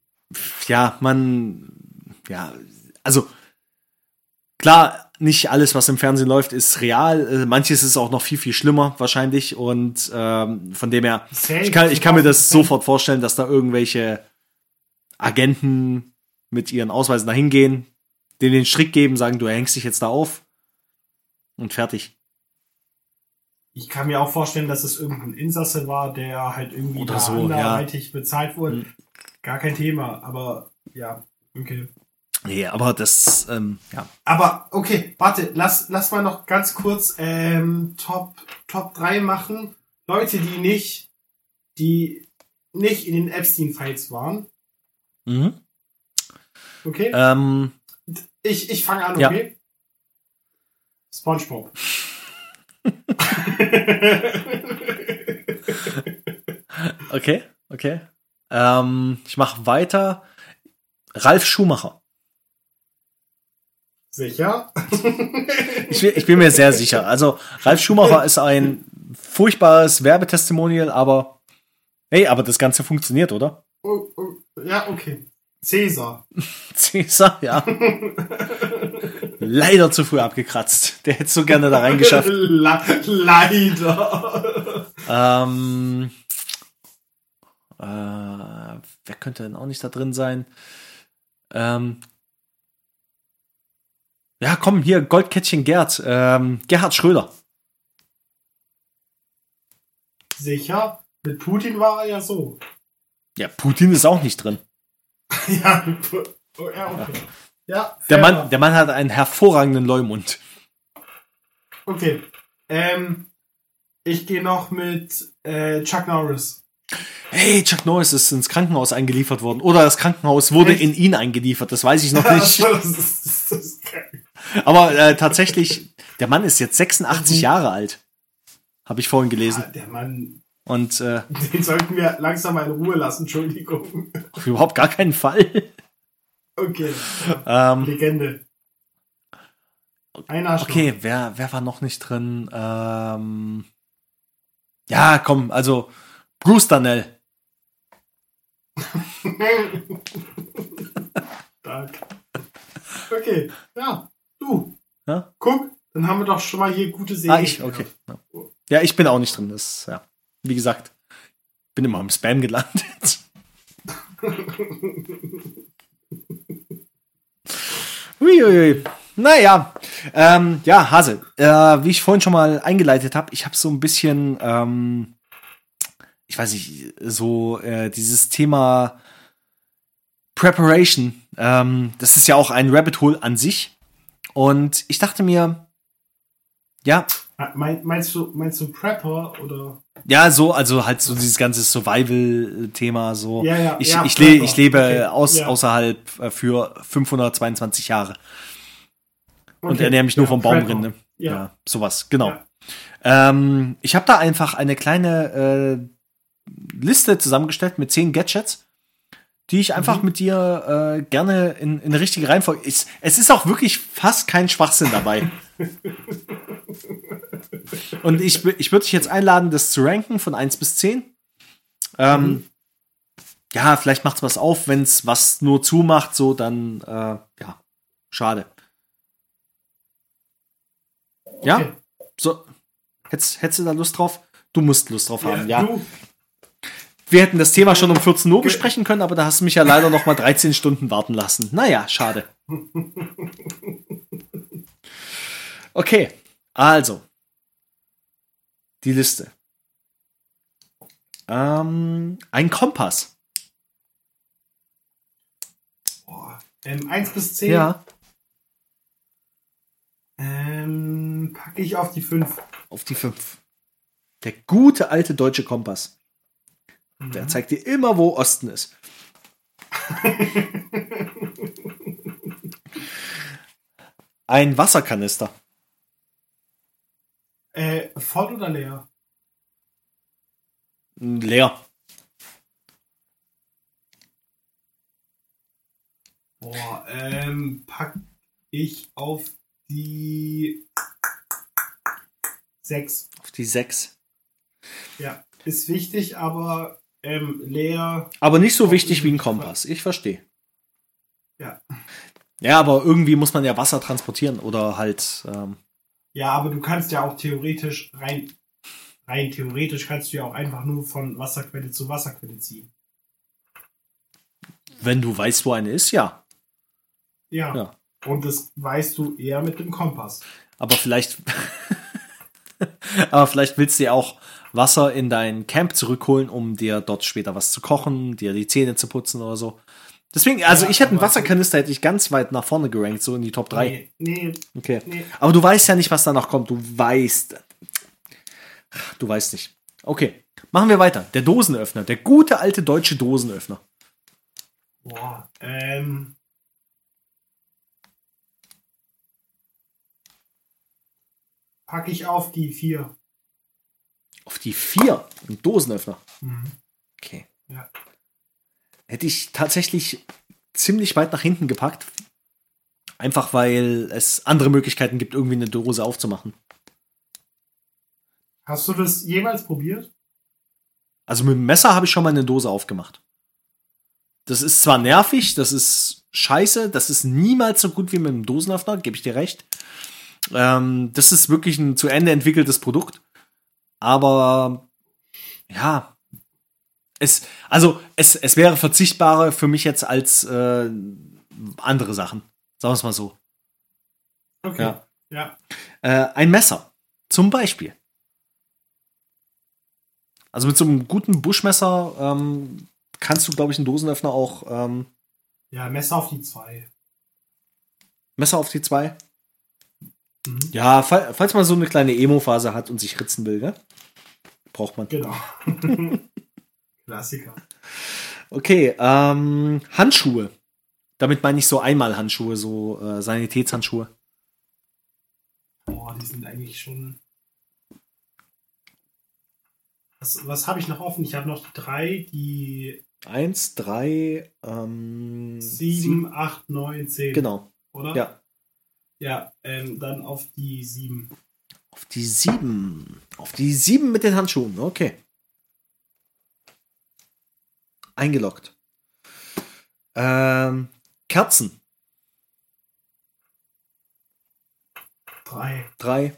also klar, nicht alles, was im Fernsehen läuft, ist real. Manches ist auch noch viel, viel schlimmer wahrscheinlich. Und von dem her, ich kann mir das sofort vorstellen, dass da irgendwelche Agenten mit ihren Ausweisen da hingehen, denen den Strick geben, sagen, du hängst dich jetzt da auf und fertig. Ich kann mir auch vorstellen, dass es irgendein Insasse war, der halt irgendwie oder da so, anderweitig bezahlt wurde. Gar kein Thema, aber ja, okay. Nee, aber das, Aber okay, warte, lass mal noch ganz kurz Top 3 machen. Leute, die nicht in den Epstein-Files waren. Mhm. Okay? Ich fange an, okay? Ja. SpongeBob. Okay. Ich mache weiter. Ralf Schumacher. Sicher? Ich bin mir sehr sicher. Also, Ralf Schumacher ist ein furchtbares Werbetestimonial, aber das Ganze funktioniert, oder? Ja, okay. Cäsar. Cäsar, ja. Leider zu früh abgekratzt. Der hätte so gerne da reingeschafft. Leider. Wer könnte denn auch nicht da drin sein? Ja, komm, hier, Goldkettchen Gerd. Gerhard Schröder. Sicher? Mit Putin war er ja so. Ja, Putin ist auch nicht drin. Ja, okay. Ja, Der fair. Mann hat einen hervorragenden Leumund. Okay. Ich gehe noch mit Chuck Norris. Hey, Chuck Norris ist ins Krankenhaus eingeliefert worden. Oder das Krankenhaus wurde Echt? in ihn eingeliefert. Das weiß ich noch nicht. Das ist geil. Aber tatsächlich, der Mann ist jetzt 86 Jahre alt. Habe ich vorhin gelesen. Ja, der Mann, Und den sollten wir langsam mal in Ruhe lassen, Entschuldigung. auf überhaupt gar keinen Fall. Okay. ähm, Legende. Einer okay, wer war noch nicht drin? Ja, komm, also Bruce Darnell. Stark. Okay, ja, du. Ja? Guck, dann haben wir doch schon mal hier gute Serien. Okay. Ja, ich bin auch nicht drin. Das, ja, wie gesagt, bin immer im Spam gelandet. Uiuiui. Naja, ja, Hase, wie ich vorhin schon mal eingeleitet habe, ich habe so ein bisschen, ich weiß nicht, so dieses Thema Preparation, das ist ja auch ein Rabbit Hole an sich. Und ich dachte mir, ja, Meinst du Prepper oder? ja, so, also halt so dieses ganze Survival-Thema, so. Ja, ich Prepper. lebe Okay, außerhalb für 522 Jahre. Und Okay, ernähre mich nur ja, vom Prepper. Baumrinde. Ja. Ja, sowas, genau. Ja. Ich habe da einfach eine kleine Liste zusammengestellt mit 10 Gadgets, die ich einfach mit dir gerne in eine richtige Reihenfolge. Es ist auch wirklich fast kein Schwachsinn dabei. Und ich würde dich jetzt einladen, das zu ranken von 1 bis 10. Ja, vielleicht macht's was auf, wenn es was nur zumacht, so dann, ja, schade. Ja? Okay. So, hättest du da Lust drauf? Du musst Lust drauf haben, ja. Du, Wir hätten das Thema schon um 14 Uhr besprechen können, aber da hast du mich ja leider noch mal 13 Stunden warten lassen. Naja, schade. Okay, also. Die Liste. Ein Kompass. 1 bis 10 Ja. packe ich auf die 5. Auf die 5. Der gute alte deutsche Kompass. Der zeigt dir immer, wo Osten ist. Ein Wasserkanister. Voll oder leer? Leer. Pack ich auf die 6. Auf die 6. Ja, ist wichtig, aber leer. Aber nicht so wichtig wie ein Kompass. Ich verstehe. Ja. Ja, aber irgendwie muss man ja Wasser transportieren oder halt. Ja, aber du kannst ja auch theoretisch rein theoretisch kannst du ja auch einfach nur von Wasserquelle zu Wasserquelle ziehen. Wenn du weißt, wo eine ist, ja. Ja. Ja. Und das weißt du eher mit dem Kompass. Aber vielleicht. Aber vielleicht willst du ja auch Wasser in dein Camp zurückholen, um dir dort später was zu kochen, dir die Zähne zu putzen oder so. Deswegen, also Ja, ich hätte einen aber- Wasserkanister, hätte ich ganz weit nach vorne gerankt, so in die Top 3. Nee. Okay. Nee. Aber du weißt ja nicht, was danach kommt. Du weißt nicht. Okay. Machen wir weiter. Der Dosenöffner. Der gute alte deutsche Dosenöffner. Boah, packe ich auf die 4. Auf die 4. Ein Dosenöffner. Mhm. Okay. Ja. Hätte ich tatsächlich ziemlich weit nach hinten gepackt. Einfach weil es andere Möglichkeiten gibt, irgendwie eine Dose aufzumachen. Hast du das jemals probiert? Also mit dem Messer habe ich schon mal eine Dose aufgemacht. Das ist zwar nervig, das ist scheiße, das ist niemals so gut wie mit einem Dosenöffner, gebe ich dir recht. Das ist wirklich ein zu Ende entwickeltes Produkt. Aber ja, es wäre verzichtbarer für mich jetzt als andere Sachen. Sagen wir es mal so. Okay. Ja. Ein Messer, zum Beispiel. Also mit so einem guten Buschmesser kannst du, glaube ich, einen Dosenöffner auch. Ja, Messer auf die 2. Messer auf die 2? Ja, falls man so eine kleine Emo-Phase hat und sich ritzen will, ne? Braucht man. Genau. Klassiker. Okay, Handschuhe. Damit meine ich so Einmalhandschuhe, so Sanitätshandschuhe. Boah, die sind eigentlich schon. Was habe ich noch offen? Ich habe noch 3, die 1, 3, 7, 8, 9, 10. Genau. Oder? Ja. Ja, dann auf die 7. Auf die 7. Auf die 7 mit den Handschuhen. Okay. Eingeloggt. Kerzen. 3.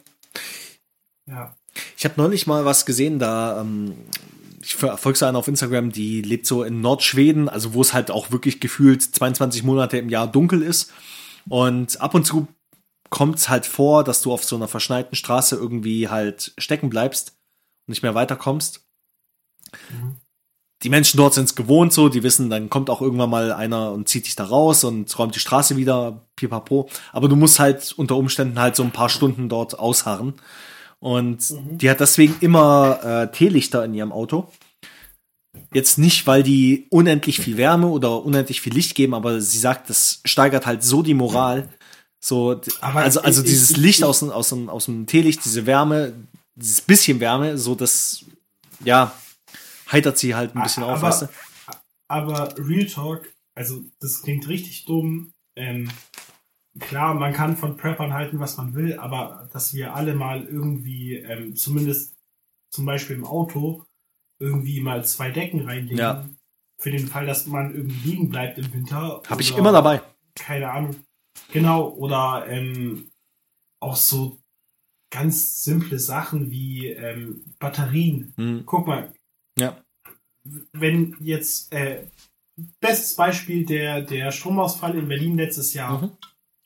Ja. Ich habe neulich mal was gesehen, da ich verfolge so eine auf Instagram, die lebt so in Nordschweden, also wo es halt auch wirklich gefühlt 22 Monate im Jahr dunkel ist. Und ab und zu kommt es halt vor, dass du auf so einer verschneiten Straße irgendwie halt stecken bleibst und nicht mehr weiterkommst. Mhm. Die Menschen dort sind es gewohnt so, die wissen, dann kommt auch irgendwann mal einer und zieht dich da raus und räumt die Straße wieder, pipapo. Aber du musst halt unter Umständen halt so ein paar Stunden dort ausharren. Und die hat deswegen immer Teelichter in ihrem Auto. Jetzt nicht, weil die unendlich viel Wärme oder unendlich viel Licht geben, aber sie sagt, das steigert halt so die Moral. So, Aber also dieses Licht aus dem Teelicht, diese Wärme, dieses bisschen Wärme, so das, ja, heitert sie halt ein bisschen auf, weißt du? Aber Real Talk, also das klingt richtig dumm. Klar, man kann von Preppern halten, was man will, aber dass wir alle mal irgendwie, zumindest zum Beispiel im Auto, irgendwie mal 2 Decken reinlegen, Ja. für den Fall, dass man irgendwie liegen bleibt im Winter. Habe ich oder- immer dabei. Keine Ahnung. Genau, oder auch so ganz simple Sachen wie Batterien. Hm. Guck mal, Ja. wenn jetzt bestes Beispiel der Stromausfall in Berlin letztes Jahr. Mhm.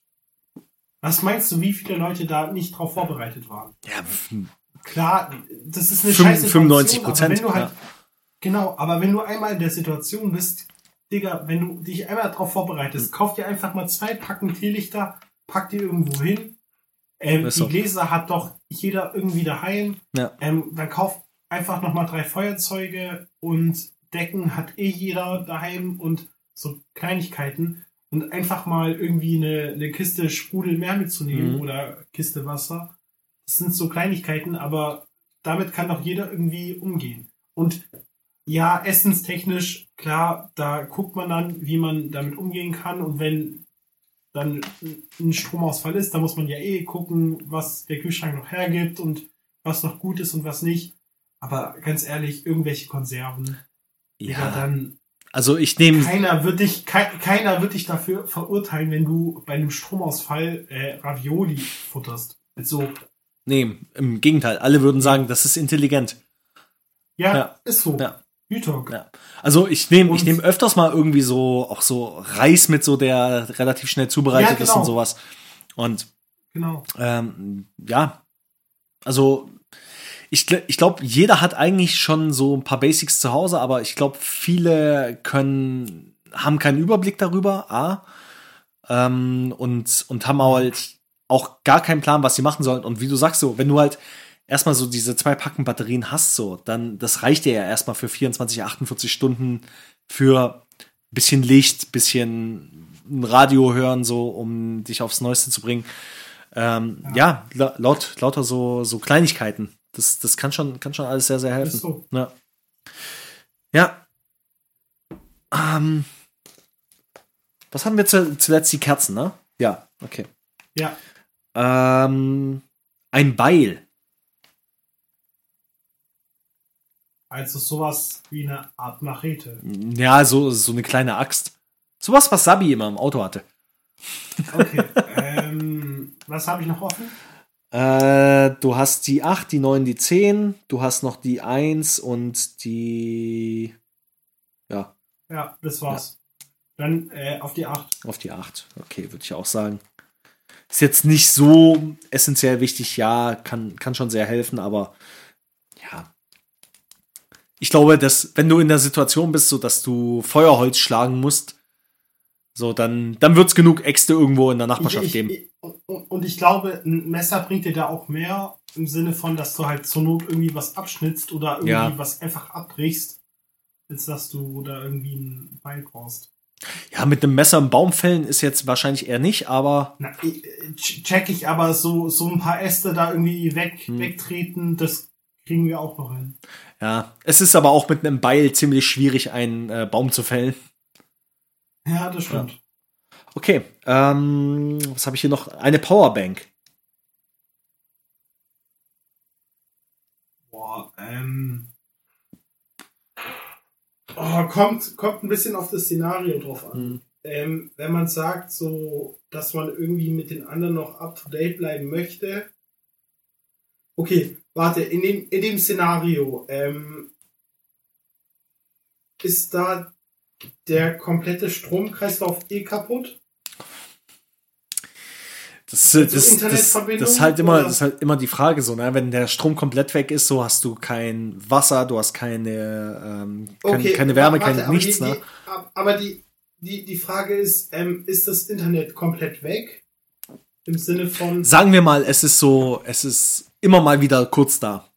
Was meinst du, wie viele Leute da nicht drauf vorbereitet waren? Ja, Klar, das ist eine 95%, aber wenn du halt, ja. genau, aber wenn du einmal in der Situation bist, Digga, wenn du dich einmal darauf vorbereitest, kauf dir einfach mal 2 Packen Teelichter, pack die irgendwo hin. Ist so. Die Gläser hat doch jeder irgendwie daheim. Ja. Dann kauf einfach nochmal 3 Feuerzeuge und Decken hat jeder daheim und so Kleinigkeiten. Und einfach mal irgendwie eine Kiste Sprudel mehr mitzunehmen oder Kiste Wasser. Das sind so Kleinigkeiten, aber damit kann doch jeder irgendwie umgehen. Und ja, essenstechnisch, klar, da guckt man dann, wie man damit umgehen kann. Und wenn dann ein Stromausfall ist, da muss man ja gucken, was der Kühlschrank noch hergibt und was noch gut ist und was nicht. Aber ganz ehrlich, irgendwelche Konserven, Digga, dann Also ich nehme. keiner wird dich dafür verurteilen, wenn du bei einem Stromausfall Ravioli futterst. Also, Nee, im Gegenteil. Alle würden sagen, das ist intelligent. ja. Ist so. Ja. Real-Talk. Ja. Also ich nehm Und- öfters mal irgendwie so, auch so Reis mit, so der relativ schnell zubereitet Ja, ist genau. und sowas. Und Genau. ja, also ich glaube, jeder hat eigentlich schon so ein paar Basics zu Hause, aber ich glaube, viele haben keinen Überblick darüber, und haben halt auch gar keinen Plan, was sie machen sollen. Und wie du sagst, so, wenn du halt erstmal so diese 2 Packen Batterien hast, so, dann, das reicht dir ja erstmal für 24, 48 Stunden für bisschen Licht, bisschen ein Radio hören, so, um dich aufs Neueste zu bringen. Lauter so Kleinigkeiten. Das kann schon alles sehr, sehr helfen. Ist so. Ja. Ja. Was haben wir zuletzt? Die Kerzen, ne? Ja, okay. Ja. Ein Beil. Also sowas wie eine Art Machete. Ja, so eine kleine Axt. Sowas, was Sabi immer im Auto hatte. Okay. Was habe ich noch offen? Du hast die 8, die 9, die 10. Du hast noch die 1 und die... Ja. Ja, das war's. Dann auf die 8. Auf die 8. Okay, würde ich auch sagen. Ist jetzt nicht so essentiell wichtig. Ja, kann schon sehr helfen, aber ja. Ich glaube, dass wenn du in der Situation bist, so dass du Feuerholz schlagen musst, so dann wird's genug Äxte irgendwo in der Nachbarschaft geben. Und ich glaube, ein Messer bringt dir da auch mehr im Sinne von, dass du halt zur Not irgendwie was abschnitzt oder irgendwie was einfach abbrichst, als dass du da irgendwie ein Beil brauchst. Ja, mit einem Messer im Baum fällen ist jetzt wahrscheinlich eher nicht, aber... Na, check ich, aber so ein paar Äste da irgendwie wegtreten, das kriegen wir auch noch hin. Ja, es ist aber auch mit einem Beil ziemlich schwierig, einen Baum zu fällen. Ja, das stimmt. Ja. Okay, was habe ich hier noch? Eine Powerbank. Boah, kommt ein bisschen auf das Szenario drauf an. Wenn man sagt, so, dass man irgendwie mit den anderen noch up to date bleiben möchte. Okay, warte, in dem Szenario, ist da der komplette Stromkreislauf kaputt? Das ist halt immer die Frage so, ne? Wenn der Strom komplett weg ist, so hast du kein Wasser, du hast keine Wärme, nichts, ne? Aber die Frage ist das Internet komplett weg? Im Sinne von... Sagen wir mal, es ist immer mal wieder kurz da.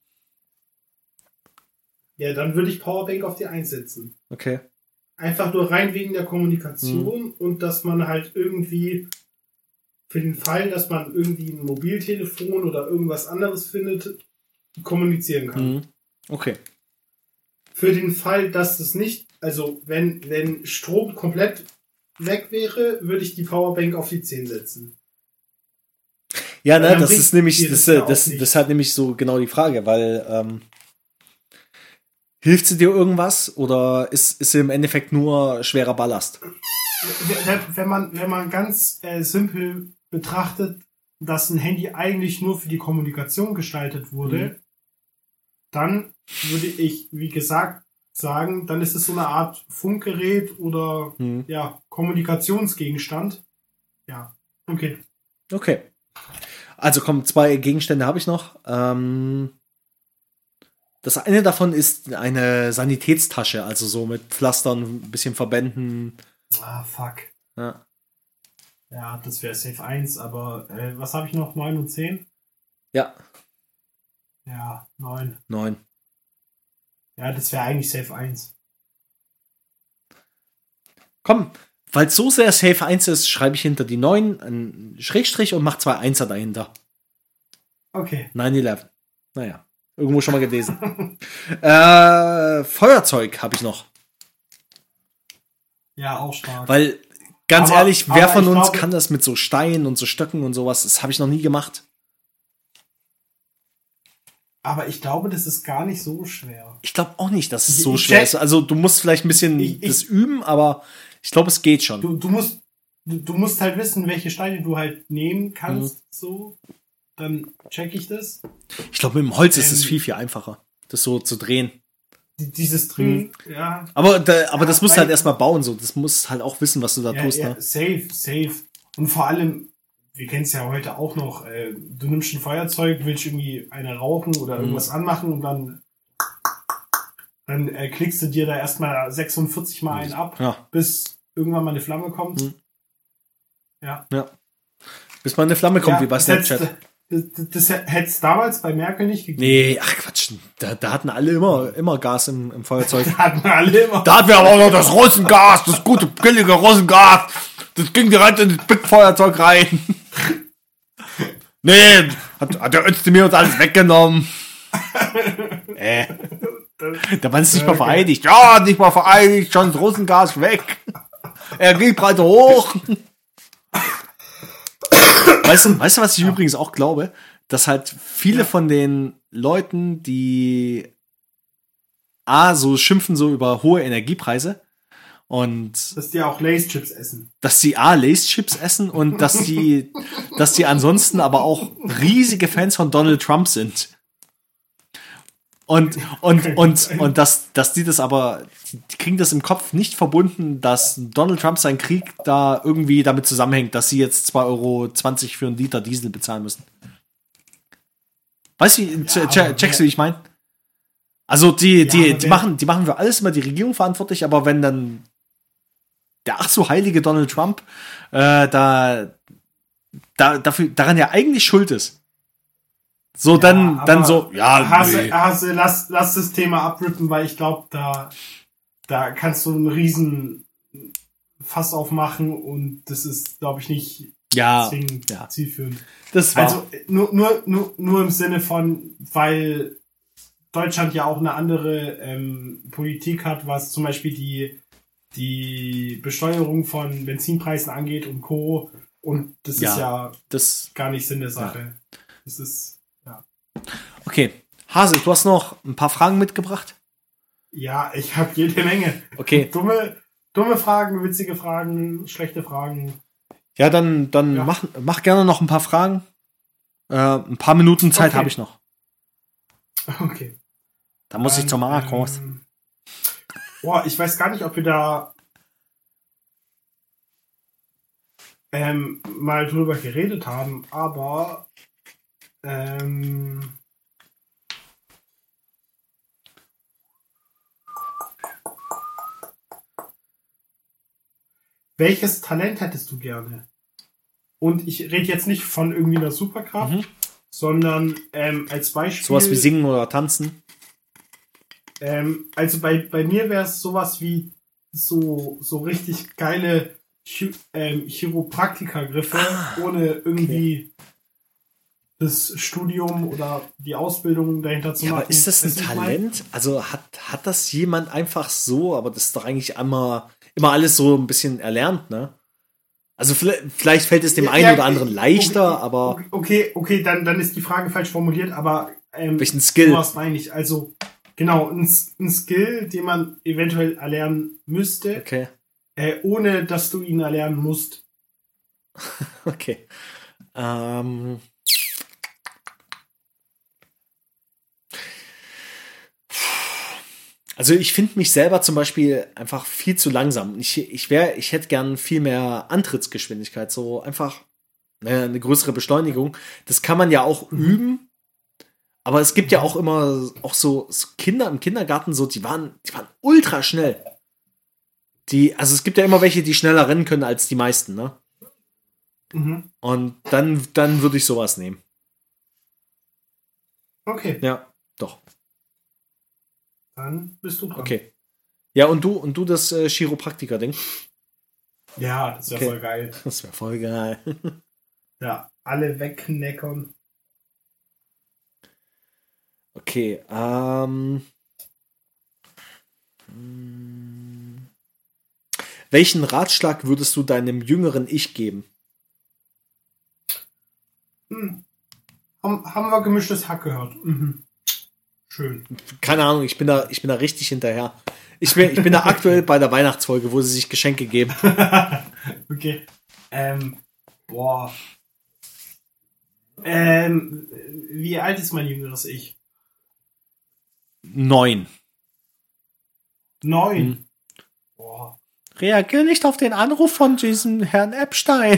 Ja, dann würde ich Powerbank auf die 1 setzen. Okay. Einfach nur rein wegen der Kommunikation und dass man halt irgendwie für den Fall, dass man irgendwie ein Mobiltelefon oder irgendwas anderes findet, kommunizieren kann. Okay. Für den Fall, dass es nicht, also wenn Strom komplett weg wäre, würde ich die Powerbank auf die 10 setzen. Ja, ne, das ist nämlich, das ist halt nämlich so genau die Frage, weil hilft sie dir irgendwas oder ist sie im Endeffekt nur schwerer Ballast? Wenn man ganz simpel betrachtet, dass ein Handy eigentlich nur für die Kommunikation gestaltet wurde, dann würde ich, wie gesagt, sagen, dann ist es so eine Art Funkgerät oder Kommunikationsgegenstand. Ja, okay. Okay. Also komm, 2 Gegenstände habe ich noch. Das eine davon ist eine Sanitätstasche, also so mit Pflastern, ein bisschen Verbänden. Ah, fuck. Ja. Ja, das wäre Safe 1, aber was habe ich noch? 9 und 10? Ja. Ja, 9. 9. Ja, das wäre eigentlich Safe 1. Komm, weil es so sehr Safe 1 ist, schreibe ich hinter die 9 einen Schrägstrich und mache 2 Einser dahinter. Okay. 9/11. Naja, irgendwo schon mal gelesen. Feuerzeug habe ich noch. Ja, auch stark. Weil, ganz ehrlich, wer von uns kann das mit so Steinen und so Stöcken und sowas? Das habe ich noch nie gemacht. Aber ich glaube, das ist gar nicht so schwer. Ich glaube auch nicht, dass es so schwer ist. Also du musst vielleicht ein bisschen das üben, aber ich glaube, es geht schon. Du musst halt wissen, welche Steine du halt nehmen kannst, so. Dann check ich das. Ich glaube, mit dem Holz ist es viel, viel einfacher, das so zu drehen. Dieses Drehen, ja. Aber das musst du halt erstmal bauen, so. Das musst halt auch wissen, was du da tust, ne? Safe. Und vor allem, wir kennen es ja heute auch noch, du nimmst ein Feuerzeug, willst irgendwie eine rauchen oder irgendwas anmachen und dann klickst du dir da erstmal 46 Mal einen ab, bis irgendwann mal eine Flamme kommt. Ja. Bis mal eine Flamme kommt, wie bei Snapchat. Das hätte es damals bei Merkel nicht gegeben. Nee, ach Quatsch. Da hatten alle immer Gas im Feuerzeug. Da hatten alle immer. Da hatten wir aber auch noch das Russengas, das gute, billige Russengas. Das ging direkt in das Feuerzeug rein. Nee, hat der Özdemir uns alles weggenommen. Da waren es nicht mal vereidigt. Ja, nicht mal vereidigt, schon das Russengas weg. Er geht breiter hoch. Weißt du, was ich übrigens auch glaube? Dass halt viele von den Leuten, die so schimpfen so über hohe Energiepreise und Dass die auch Lace-Chips essen. dass sie Lace-Chips essen und dass die ansonsten aber auch riesige Fans von Donald Trump sind. Und dass die das aber, die kriegen das im Kopf nicht verbunden, dass Donald Trump sein Krieg da irgendwie damit zusammenhängt, dass sie jetzt 2,20 € für einen Liter Diesel bezahlen müssen. Weißt du, checkst du, wie ich meine? Also die machen für alles immer die Regierung verantwortlich, aber wenn dann der ach so heilige Donald Trump daran ja eigentlich schuld ist. So, dann so, ja, Hase, lass das Thema abrippen, weil ich glaube, da kannst du einen riesen Fass aufmachen und das ist, glaube ich, nicht zwingend zielführend. Das war also nur im Sinne von, weil Deutschland ja auch eine andere Politik hat, was zum Beispiel die Besteuerung von Benzinpreisen angeht und Co. Und das ist ja gar nicht Sinn der Sache. Ja. Das ist okay. Hase, du hast noch ein paar Fragen mitgebracht? Ja, ich habe jede Menge. Okay. Dumme Fragen, witzige Fragen, schlechte Fragen. Ja, dann mach gerne noch ein paar Fragen. Ein paar Minuten Zeit habe ich noch. Okay. Da muss ich zur Mara raus. Ich weiß gar nicht, ob wir da mal drüber geredet haben, aber welches Talent hättest du gerne? Und ich rede jetzt nicht von irgendwie einer Superkraft, sondern als Beispiel... Sowas wie singen oder tanzen? Also bei mir wäre es sowas wie so richtig geile Chiropraktikergriffe, ohne irgendwie das Studium oder die Ausbildung dahinter zu machen. Aber ist das ein Talent? Also hat das jemand einfach so, aber das ist doch eigentlich immer alles so ein bisschen erlernt, ne? Also vielleicht fällt es dem einen oder anderen leichter, aber... Okay, dann ist die Frage falsch formuliert, aber... welchen Skill? Was meine ich? Also, genau, ein Skill, den man eventuell erlernen müsste, okay. Ohne dass du ihn erlernen musst. Okay. Also ich finde mich selber zum Beispiel einfach viel zu langsam. Ich hätte gern viel mehr Antrittsgeschwindigkeit, so einfach eine größere Beschleunigung. Das kann man ja auch üben, aber es gibt ja auch immer auch so Kinder im Kindergarten, so die waren ultra schnell. Also es gibt ja immer welche, die schneller rennen können als die meisten, ne? Mhm. Und dann würde ich sowas nehmen. Okay. Ja, doch. Dann bist du dran. Okay. Ja, und du das Chiropraktiker-Ding? Ja, das wäre voll geil. Das wäre voll geil. Ja, alle wegkneckern. Okay, welchen Ratschlag würdest du deinem jüngeren Ich geben? Haben wir gemischtes Hack gehört. Mhm. Schön. Keine Ahnung, ich bin da richtig hinterher. Ich bin da aktuell bei der Weihnachtsfolge, wo sie sich Geschenke geben. Okay. Wie alt ist mein jüngeres Ich? 9. 9? Hm. Boah. Reagier nicht auf den Anruf von diesem Herrn Epstein.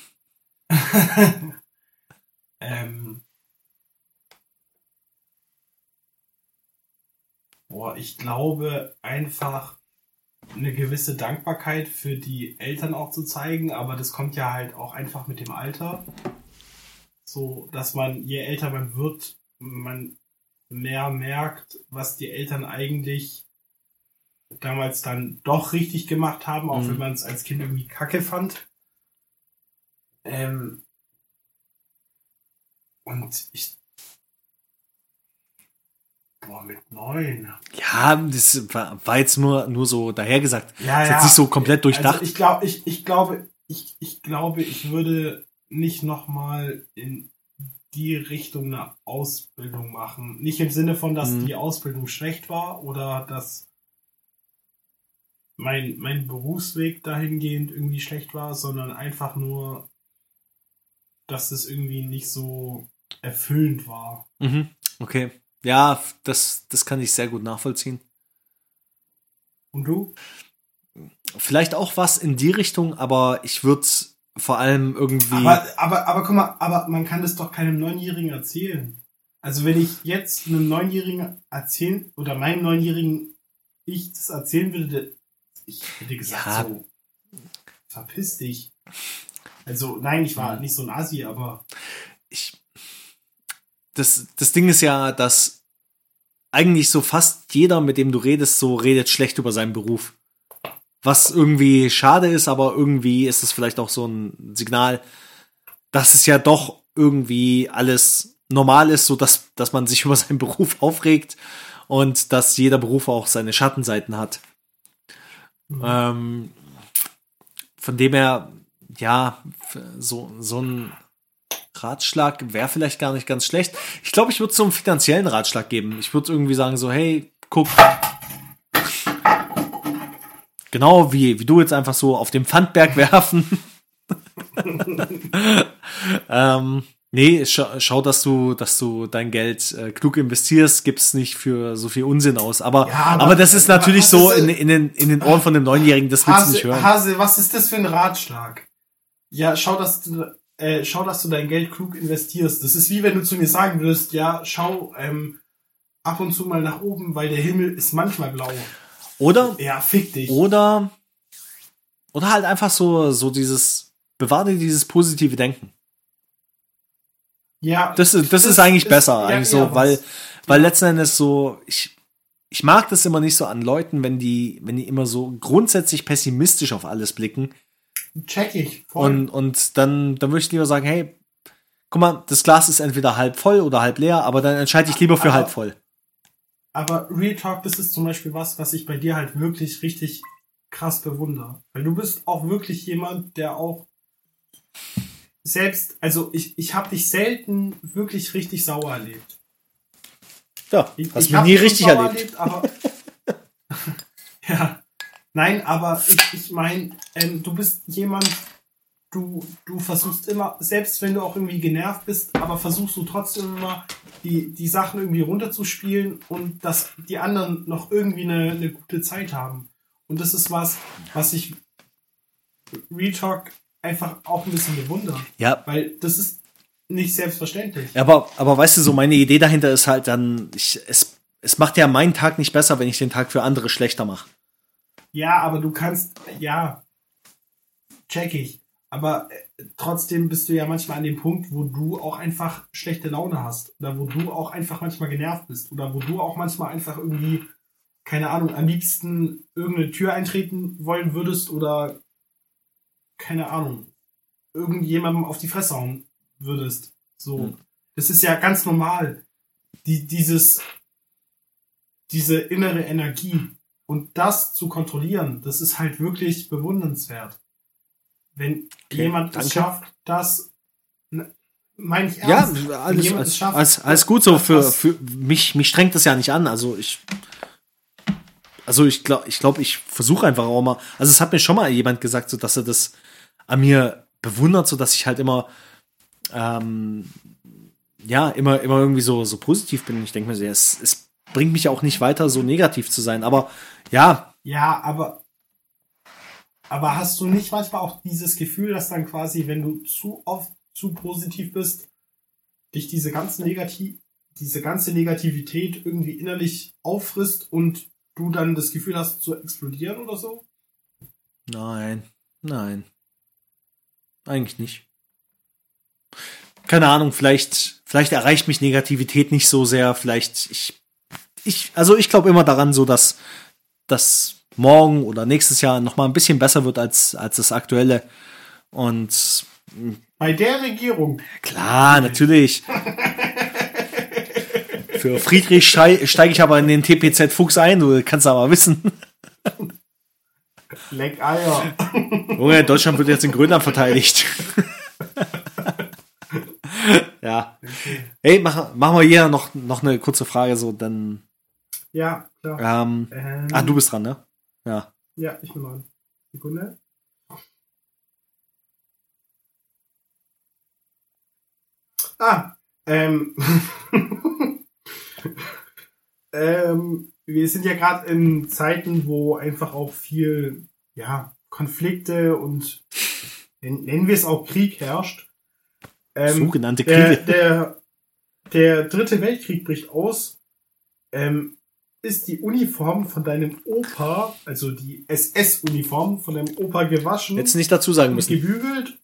Ich glaube einfach eine gewisse Dankbarkeit für die Eltern auch zu zeigen, aber das kommt ja halt auch einfach mit dem Alter. So, dass man, je älter man wird, man mehr merkt, was die Eltern eigentlich damals dann doch richtig gemacht haben, auch wenn man es als Kind irgendwie kacke fand. Und ich mit 9. Ja, das war jetzt nur so dahergesagt. Ja, ist jetzt nicht so komplett durchdacht. Also ich glaube, ich würde nicht nochmal in die Richtung eine Ausbildung machen. Nicht im Sinne von, dass die Ausbildung schlecht war oder dass mein Berufsweg dahingehend irgendwie schlecht war, sondern einfach nur, dass es irgendwie nicht so erfüllend war. Mhm. Okay. Ja, das kann ich sehr gut nachvollziehen. Und du? Vielleicht auch was in die Richtung, aber ich würde vor allem irgendwie... Aber guck mal, aber man kann das doch keinem Neunjährigen erzählen. Also wenn ich jetzt einem Neunjährigen erzählen, oder meinem Neunjährigen ich das erzählen würde, ich hätte gesagt, Ja. so, verpiss dich. Also nein, ich war nicht so ein Assi, aber Das Ding ist ja, dass eigentlich so fast jeder, mit dem du redest, so redet schlecht über seinen Beruf. Was irgendwie schade ist, aber irgendwie ist es vielleicht auch so ein Signal, dass es ja doch irgendwie alles normal ist, so dass man sich über seinen Beruf aufregt und dass jeder Beruf auch seine Schattenseiten hat. Von dem her, ja, so ein Ratschlag wäre vielleicht gar nicht ganz schlecht. Ich glaube, ich würde so einen finanziellen Ratschlag geben. Ich würde irgendwie sagen so, hey, guck, genau wie du jetzt einfach so auf dem Pfandberg werfen. Nee, schau, dass du dein Geld klug investierst, gib's nicht für so viel Unsinn aus. Aber das ist natürlich so in den Ohren von dem Neunjährigen, das willst du nicht hören. Hase, was ist das für ein Ratschlag? Ja, schau, dass du dein Geld klug investierst. Das ist wie wenn du zu mir sagen würdest, ja, schau ab und zu mal nach oben, weil der Himmel ist manchmal blau. Oder? Ja, fick dich. Oder halt einfach so bewahre dir dieses positive Denken. Ja. Das ist eigentlich besser, ja, eigentlich so, weil letzten Endes so, ich mag das immer nicht so an Leuten, wenn die immer so grundsätzlich pessimistisch auf alles blicken. Check ich. Voll. Und dann würde ich lieber sagen, hey, guck mal, das Glas ist entweder halb voll oder halb leer, aber dann entscheide ich lieber für halb voll. Aber Real Talk, das ist zum Beispiel was ich bei dir halt wirklich richtig krass bewundere. Weil du bist auch wirklich jemand, der auch selbst, also ich habe dich selten wirklich richtig sauer erlebt. Ja, hast ich mich nie richtig erlebt. Aber ja, nein, aber ich meine, du bist jemand, du versuchst immer, selbst wenn du auch irgendwie genervt bist, aber versuchst du trotzdem immer die Sachen irgendwie runterzuspielen und dass die anderen noch irgendwie eine gute Zeit haben. Und das ist was ich Real Talk einfach auch ein bisschen bewundere. Ja. Weil das ist nicht selbstverständlich. Ja, aber weißt du, so meine Idee dahinter ist halt dann, es macht ja meinen Tag nicht besser, wenn ich den Tag für andere schlechter mache. Ja, aber du kannst, ja, check ich. Aber trotzdem bist du ja manchmal an dem Punkt, wo du auch einfach schlechte Laune hast. Oder wo du auch einfach manchmal genervt bist. Oder wo du auch manchmal einfach irgendwie, keine Ahnung, am liebsten irgendeine Tür eintreten wollen würdest oder, keine Ahnung, irgendjemandem auf die Fresse hauen würdest. So. Das ist ja ganz normal. Diese innere Energie. Und das zu kontrollieren, das ist halt wirklich bewundernswert. Wenn jemand es schafft, das meine ich ernst. Ja, alles gut so. Für mich strengt das ja nicht an. Also ich glaube, ich versuche einfach auch mal. Also es hat mir schon mal jemand gesagt, so dass er das an mir bewundert, so dass ich halt immer immer irgendwie so positiv bin. Ich denke mir, es bringt mich auch nicht weiter, so negativ zu sein. Aber ja. Ja, aber hast du nicht manchmal auch dieses Gefühl, dass dann quasi, wenn du zu oft zu positiv bist, dich diese ganze Negativität irgendwie innerlich auffrisst und du dann das Gefühl hast, zu explodieren oder so? Nein. Eigentlich nicht. Keine Ahnung, vielleicht erreicht mich Negativität nicht so sehr. Vielleicht, ich glaube immer daran, so dass das morgen oder nächstes Jahr noch mal ein bisschen besser wird als das aktuelle. Und bei der Regierung. Klar, natürlich. Für Friedrich steige ich aber in den TPZ Fuchs ein, du kannst aber wissen. Leck Eier. Junge, Deutschland wird jetzt in Grönland verteidigt. Ja. Okay. Hey, machen wir hier noch eine kurze Frage, so, dann. Ja, klar. Du bist dran, ne? Ja. Ja, ich bin dran. Sekunde. Wir sind ja gerade in Zeiten, wo einfach auch viel, Konflikte und nennen wir es auch Krieg herrscht. Sogenannte Kriege. Der Dritte Weltkrieg bricht aus. Ist die Uniform von deinem Opa, also die SS-Uniform von deinem Opa gewaschen? Hättest du nicht dazu sagen müssen. Gebügelt?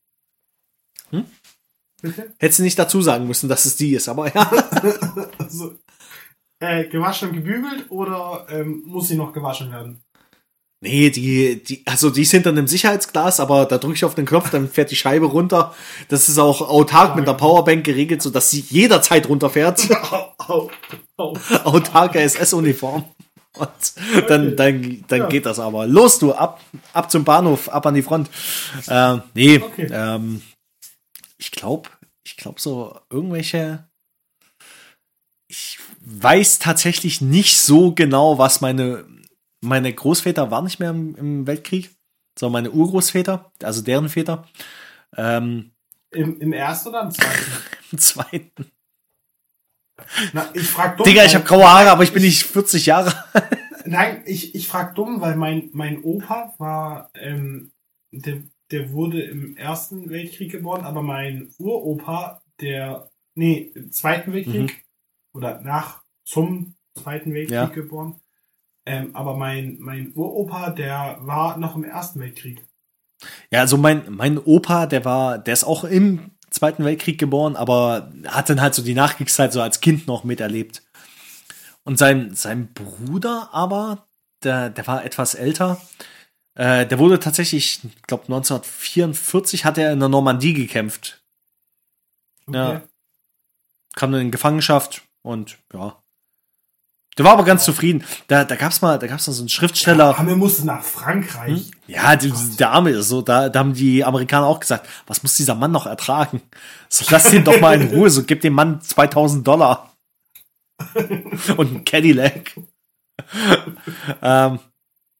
Bitte? Hättest du nicht dazu sagen müssen, dass es die ist, aber ja. Also, gewaschen und gebügelt oder muss sie noch gewaschen werden? Nee, die ist hinter einem Sicherheitsglas, aber da drücke ich auf den Knopf, dann fährt die Scheibe runter. Das ist auch autark mit der Powerbank geregelt, sodass sie jederzeit runterfährt. Autarke SS-Uniform. Und dann geht das aber. Los, du, ab zum Bahnhof, ab an die Front. Ich glaube so irgendwelche. Ich weiß tatsächlich nicht so genau, was meine Großväter waren nicht mehr im Weltkrieg, sondern meine Urgroßväter, also deren Väter. Im ersten oder im zweiten? Im zweiten. Na, ich frag dumm. Digga, ich habe graue Haare, aber ich bin nicht 40 Jahre. Nein, ich frag dumm, weil mein Opa war, der wurde im Ersten Weltkrieg geboren, aber mein Uropa, im Zweiten Weltkrieg, oder zum Zweiten Weltkrieg geboren. Aber mein Uropa, der war noch im Ersten Weltkrieg. Ja, also mein Opa, der ist auch im Zweiten Weltkrieg geboren, aber hat dann halt so die Nachkriegszeit so als Kind noch miterlebt. Und sein Bruder aber, der war etwas älter. Der wurde tatsächlich, ich glaube 1944 hat er in der Normandie gekämpft. Okay. Ja. Kam dann in Gefangenschaft und ja. Der war aber ganz zufrieden. Da gab's mal so einen Schriftsteller. Aber wir mussten nach Frankreich. Ja, der Arme ist so. Da haben die Amerikaner auch gesagt, was muss dieser Mann noch ertragen? So, lass den doch mal in Ruhe. So, gib dem Mann $2.000. Und ein Cadillac. Aber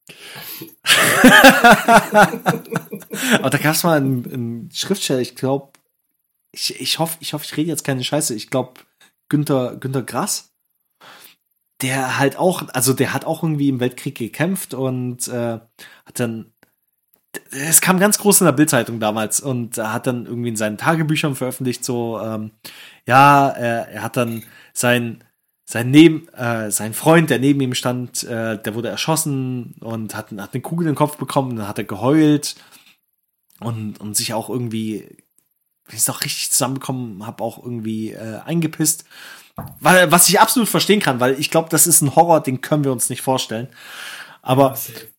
da gab's mal einen Schriftsteller, ich glaube, ich hoffe, ich rede jetzt keine Scheiße. Ich glaube, Günter Grass. Der halt auch, also der hat auch irgendwie im Weltkrieg gekämpft und hat dann, es kam ganz groß in der Bildzeitung damals und hat dann irgendwie in seinen Tagebüchern veröffentlicht, so, er hat dann sein Freund, der neben ihm stand, der wurde erschossen und hat eine Kugel in den Kopf bekommen, dann hat er geheult und sich auch irgendwie, wenn ich es noch richtig zusammenbekommen habe, auch irgendwie eingepisst. Was ich absolut verstehen kann, weil ich glaube, das ist ein Horror, den können wir uns nicht vorstellen. Aber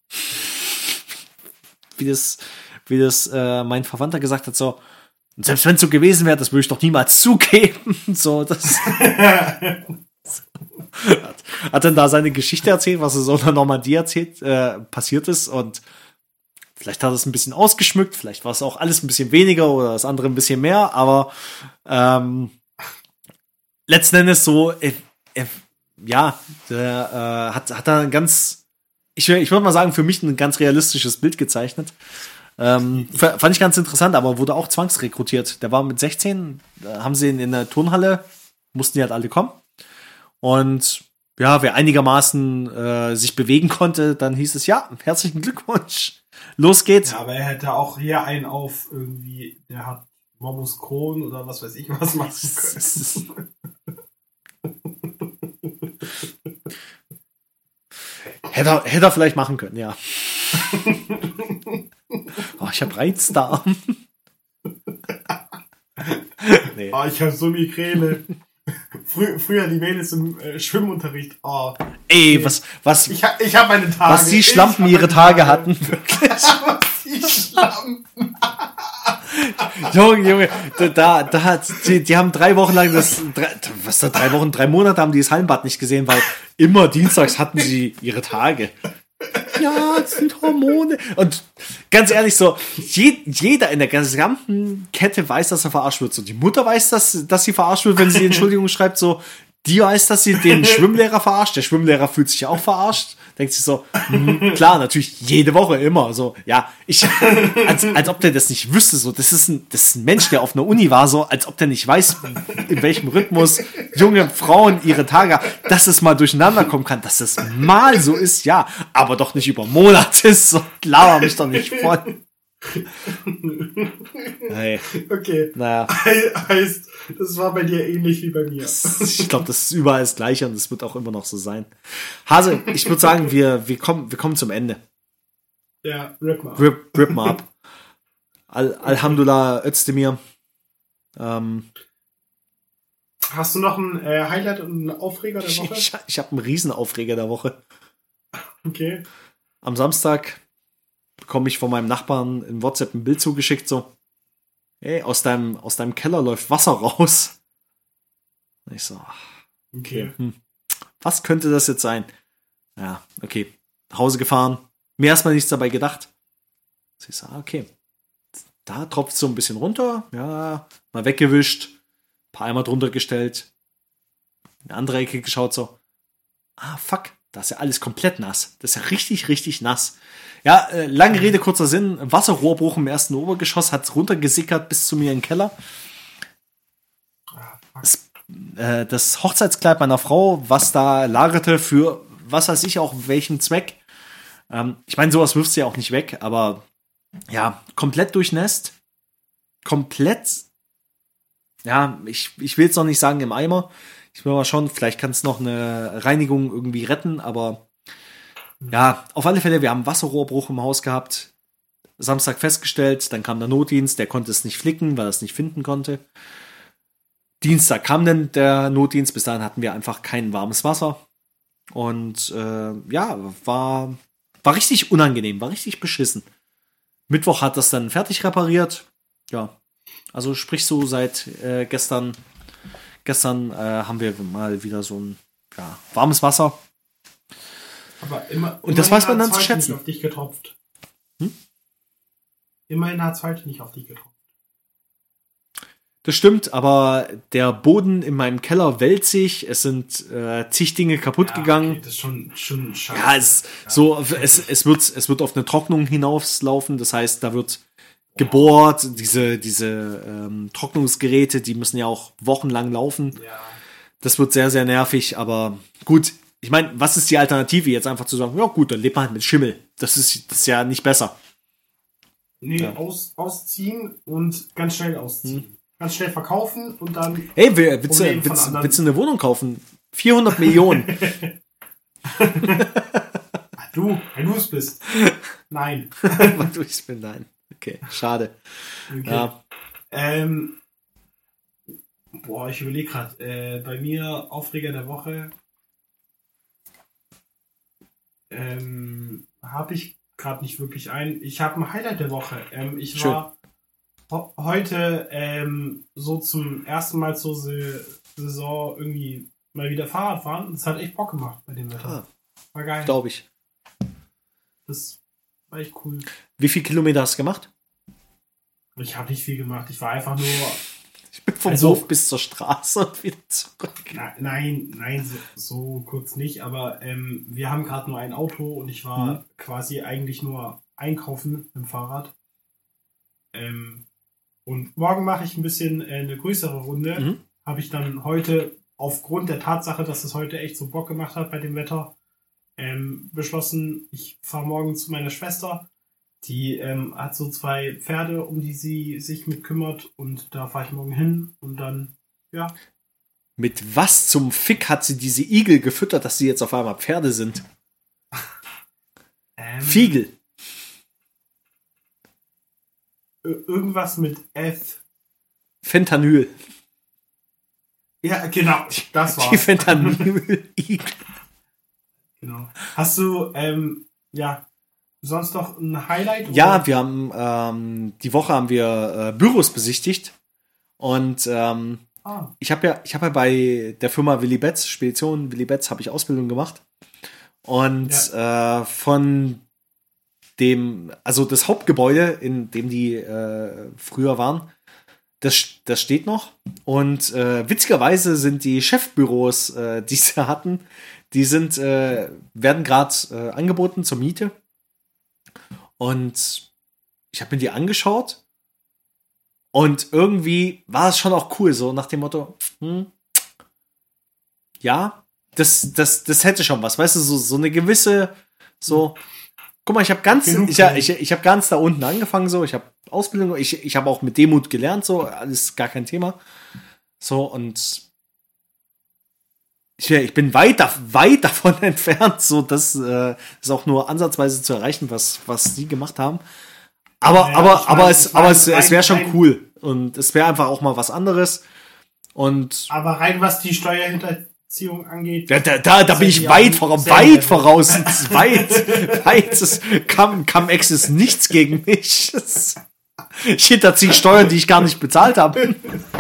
wie das mein Verwandter gesagt hat, so, selbst wenn es so gewesen wäre, das würde ich doch niemals zugeben. So, das hat dann da seine Geschichte erzählt, was er so in der Normandie passiert ist und vielleicht hat er es ein bisschen ausgeschmückt, vielleicht war es auch alles ein bisschen weniger oder das andere ein bisschen mehr, aber letzten Endes so, der hat da ein ganz, ich würde mal sagen, für mich ein ganz realistisches Bild gezeichnet. Fand ich ganz interessant, aber wurde auch zwangsrekrutiert. Der war mit 16, haben sie ihn in der Turnhalle, mussten die halt alle kommen. Und ja, wer einigermaßen sich bewegen konnte, dann hieß es, ja, herzlichen Glückwunsch. Los geht's. Ja, aber er hätte auch hier einen auf irgendwie, der hat Morbus Crohn oder was weiß ich was machen können. Hätte er vielleicht machen können, ja. Oh, ich hab Reizdarm. Nee. Oh, ich hab so Migräne. Früher die Mädels im Schwimmunterricht. Oh. Ey, nee. was ich hab meine Tage. Was die Schlampen ihre Tage hatten, wirklich. Was die Schlampen. Junge, die haben 3 Wochen lang 3 Monate haben die das Hallenbad nicht gesehen, weil immer dienstags hatten sie ihre Tage. Ja, das sind Hormone. Und ganz ehrlich, so, jeder in der gesamten Kette weiß, dass er verarscht wird. So, die Mutter weiß, dass sie verarscht wird, wenn sie Entschuldigung schreibt, so, die weiß, dass sie den Schwimmlehrer verarscht. Der Schwimmlehrer fühlt sich auch verarscht. Denkt sich so, klar, natürlich jede Woche immer. So, ja, als ob der das nicht wüsste. So, das ist ein Mensch, der auf einer Uni war, so, als ob der nicht weiß, in welchem Rhythmus junge Frauen ihre Tage, dass es mal durcheinander kommen kann, dass es mal so ist, ja, aber doch nicht über Monate. So, laber mich doch nicht voll. Hey. Okay. Naja. Heißt, das war bei dir ähnlich wie bei mir. Ich glaube, das ist überall das Gleiche und das wird auch immer noch so sein. Hase, ich würde sagen, wir kommen zum Ende. Ja, rip mal. Rip mal ab. Alhamdulillah, Özdemir. Hast du noch ein Highlight und einen Aufreger der Woche? Ich habe einen Riesenaufreger der Woche. Okay. Am Samstag bekomme ich von meinem Nachbarn in WhatsApp ein Bild zugeschickt, so, hey, aus deinem Keller läuft Wasser raus. Und ich so, Okay. Was könnte das jetzt sein? Ja, okay. Nach Hause gefahren, mir erstmal nichts dabei gedacht. Ich so, okay. Da tropft so ein bisschen runter, ja, mal weggewischt, ein paar Eimer drunter gestellt, in eine andere Ecke geschaut, so, fuck, da ist ja alles komplett nass. Das ist ja richtig, richtig nass. Ja, lange Rede, kurzer Sinn. Wasserrohrbruch im ersten Obergeschoss hat runtergesickert bis zu mir in den Keller. Das Hochzeitskleid meiner Frau, was da lagerte für, was weiß ich auch, welchen Zweck. Ich meine, sowas wirfst du ja auch nicht weg, aber ja, komplett durchnässt. Komplett, ja, ich will jetzt noch nicht sagen im Eimer. Ich will mal schauen, vielleicht kann es noch eine Reinigung irgendwie retten, aber ja, auf alle Fälle, wir haben Wasserrohrbruch im Haus gehabt. Samstag festgestellt, dann kam der Notdienst, der konnte es nicht flicken, weil er es nicht finden konnte. Dienstag kam dann der Notdienst, bis dahin hatten wir einfach kein warmes Wasser. Und ja, war richtig unangenehm, war richtig beschissen. Mittwoch hat das dann fertig repariert. Ja, also sprich so seit gestern haben wir mal wieder so ein warmes Wasser. Aber immer und das weiß man dann zu schätzen. Nicht auf dich getropft. Immerhin hat es heute nicht auf dich getropft. Das stimmt, aber der Boden in meinem Keller wälzt sich. Es sind zig Dinge kaputt gegangen. Okay, das ist schon scheiße. Ja, es wird auf eine Trocknung hinauslaufen. Das heißt, da wird gebohrt. Diese Trocknungsgeräte, die müssen ja auch wochenlang laufen. Ja. Das wird sehr, sehr nervig. Aber gut, ich meine, was ist die Alternative? Jetzt einfach zu sagen, ja gut, dann lebt man halt mit Schimmel. Das ist ja nicht besser. Nee, Ja. Ausziehen und ganz schnell ausziehen. Ganz schnell verkaufen und dann... Hey, willst du eine Wohnung kaufen? 400 Millionen. Weil du es bist. Nein. Weil du es bist, nein. Okay, schade. Okay. Ja. Ich überlege gerade. Bei mir Aufreger der Woche habe ich gerade nicht wirklich ein. Ich habe ein Highlight der Woche. Ich Schön. war heute so zum ersten Mal zur Saison irgendwie mal wieder Fahrrad fahren. Das hat echt Bock gemacht bei dem Wetter. War geil. Glaube ich. Das war echt cool. Wie viele Kilometer hast du gemacht? Ich habe nicht viel gemacht. Ich war einfach nur... Ich bin vom Also- Hof bis zur Straße und wieder zurück. Nein, so kurz nicht. Aber wir haben gerade nur ein Auto und ich war quasi eigentlich nur einkaufen mit dem Fahrrad. Und morgen mache ich ein bisschen eine größere Runde. Habe ich dann heute, aufgrund der Tatsache, dass es heute echt so Bock gemacht hat bei dem Wetter, beschlossen, ich fahre morgen zu meiner Schwester. Die hat so 2 Pferde, um die sie sich mit kümmert. Und da fahre ich morgen hin und dann, ja. Mit was zum Fick hat sie diese Igel gefüttert, dass sie jetzt auf einmal Pferde sind? Fiegel. Irgendwas mit F. Fentanyl. Ja, genau. Das Die war's. Fentanyl-Igel. Genau. Hast du, sonst noch ein Highlight? Ja, oder? wir haben die Woche haben wir Büros besichtigt und ich habe ja bei der Firma Willy Betz, Spedition Willy Betz, habe ich Ausbildung gemacht Und von dem, also das Hauptgebäude, in dem die früher waren, das steht noch. Und witzigerweise sind die Chefbüros, die sie hatten, werden gerade angeboten zur Miete. Und ich habe mir die angeschaut. Und irgendwie war es schon auch cool, so nach dem Motto, ja, das hätte schon was, weißt du, so eine gewisse, so, guck mal, ich habe ganz da unten angefangen, so, ich habe Ausbildung, ich habe auch mit Demut gelernt, so, alles gar kein Thema. So, und ich bin weit davon entfernt, so, das ist auch nur ansatzweise zu erreichen, was die gemacht haben. Aber es wäre schon cool. Und es wäre einfach auch mal was anderes. Und aber rein was die Steuerhinterziehung angeht. Da bin ich weit voraus. Cum-Ex ist nichts gegen mich. Ich hinterziehe Steuern, die ich gar nicht bezahlt habe.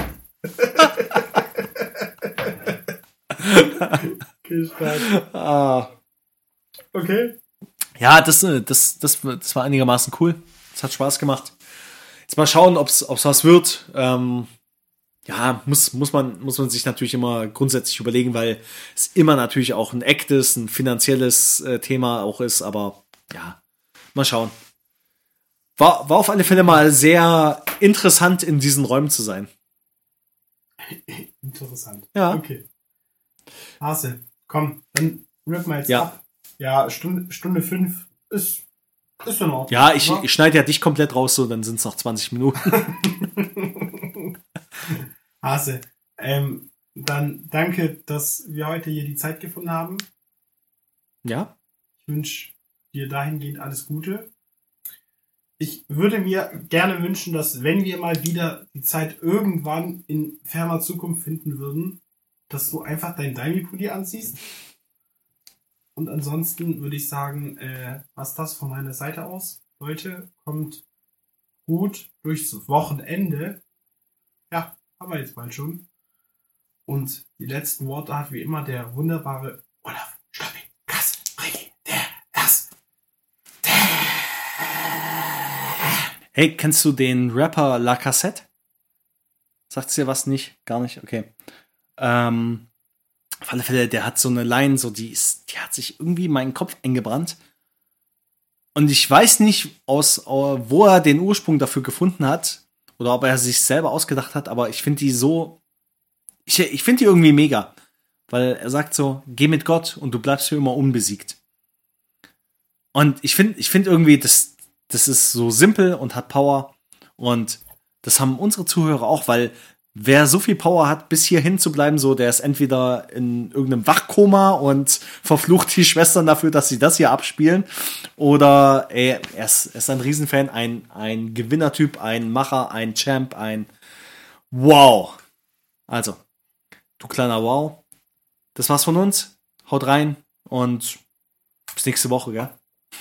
Okay. Ja, das war einigermaßen cool. Das hat Spaß gemacht. Jetzt mal schauen, ob's was wird. Ja, muss man sich natürlich immer grundsätzlich überlegen, weil es immer natürlich auch ein Act ist, ein finanzielles Thema auch ist, aber ja, mal schauen. War auf alle Fälle mal sehr interessant, in diesen Räumen zu sein. Interessant. Ja. Okay. Hase, komm, dann rück mal jetzt ab. Ja, Stunde 5 ist in Ordnung. Ja, ich schneide ja dich komplett raus, so, dann sind es noch 20 Minuten. Hase, dann danke, dass wir heute hier die Zeit gefunden haben. Ja. Ich wünsche dir dahingehend alles Gute. Ich würde mir gerne wünschen, dass wenn wir mal wieder die Zeit irgendwann in ferner Zukunft finden würden, dass du einfach dein Daimi-Pulli anziehst. Und ansonsten würde ich sagen, was das von meiner Seite aus. Leute, kommt gut durchs Wochenende. Ja, haben wir jetzt bald schon. Und die letzten Worte hat wie immer der wunderbare Olaf Stoppi, Kass, Ricky, der Erste. Hey, kennst du den Rapper La Cassette? Sagt's dir was nicht? Gar nicht? Okay. Auf alle Fälle, der hat so eine Line, so die hat sich irgendwie in meinen Kopf eingebrannt. Und ich weiß nicht, wo er den Ursprung dafür gefunden hat oder ob er sich selber ausgedacht hat, aber ich finde die so, ich finde die irgendwie mega. Weil er sagt so, geh mit Gott und du bleibst für immer unbesiegt. Und ich finde irgendwie, das ist so simpel und hat Power. Und das haben unsere Zuhörer auch, weil wer so viel Power hat, bis hierhin zu bleiben, so, der ist entweder in irgendeinem Wachkoma und verflucht die Schwestern dafür, dass sie das hier abspielen. Oder er ist ein Riesenfan, ein Gewinnertyp, ein Macher, ein Champ, ein Wow. Also, du kleiner Wow. Das war's von uns. Haut rein und bis nächste Woche, gell?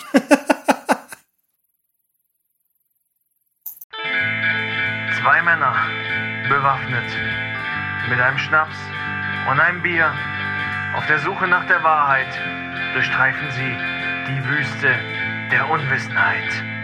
Zwei Männer, bewaffnet, mit einem Schnaps und einem Bier, auf der Suche nach der Wahrheit, durchstreifen sie die Wüste der Unwissenheit.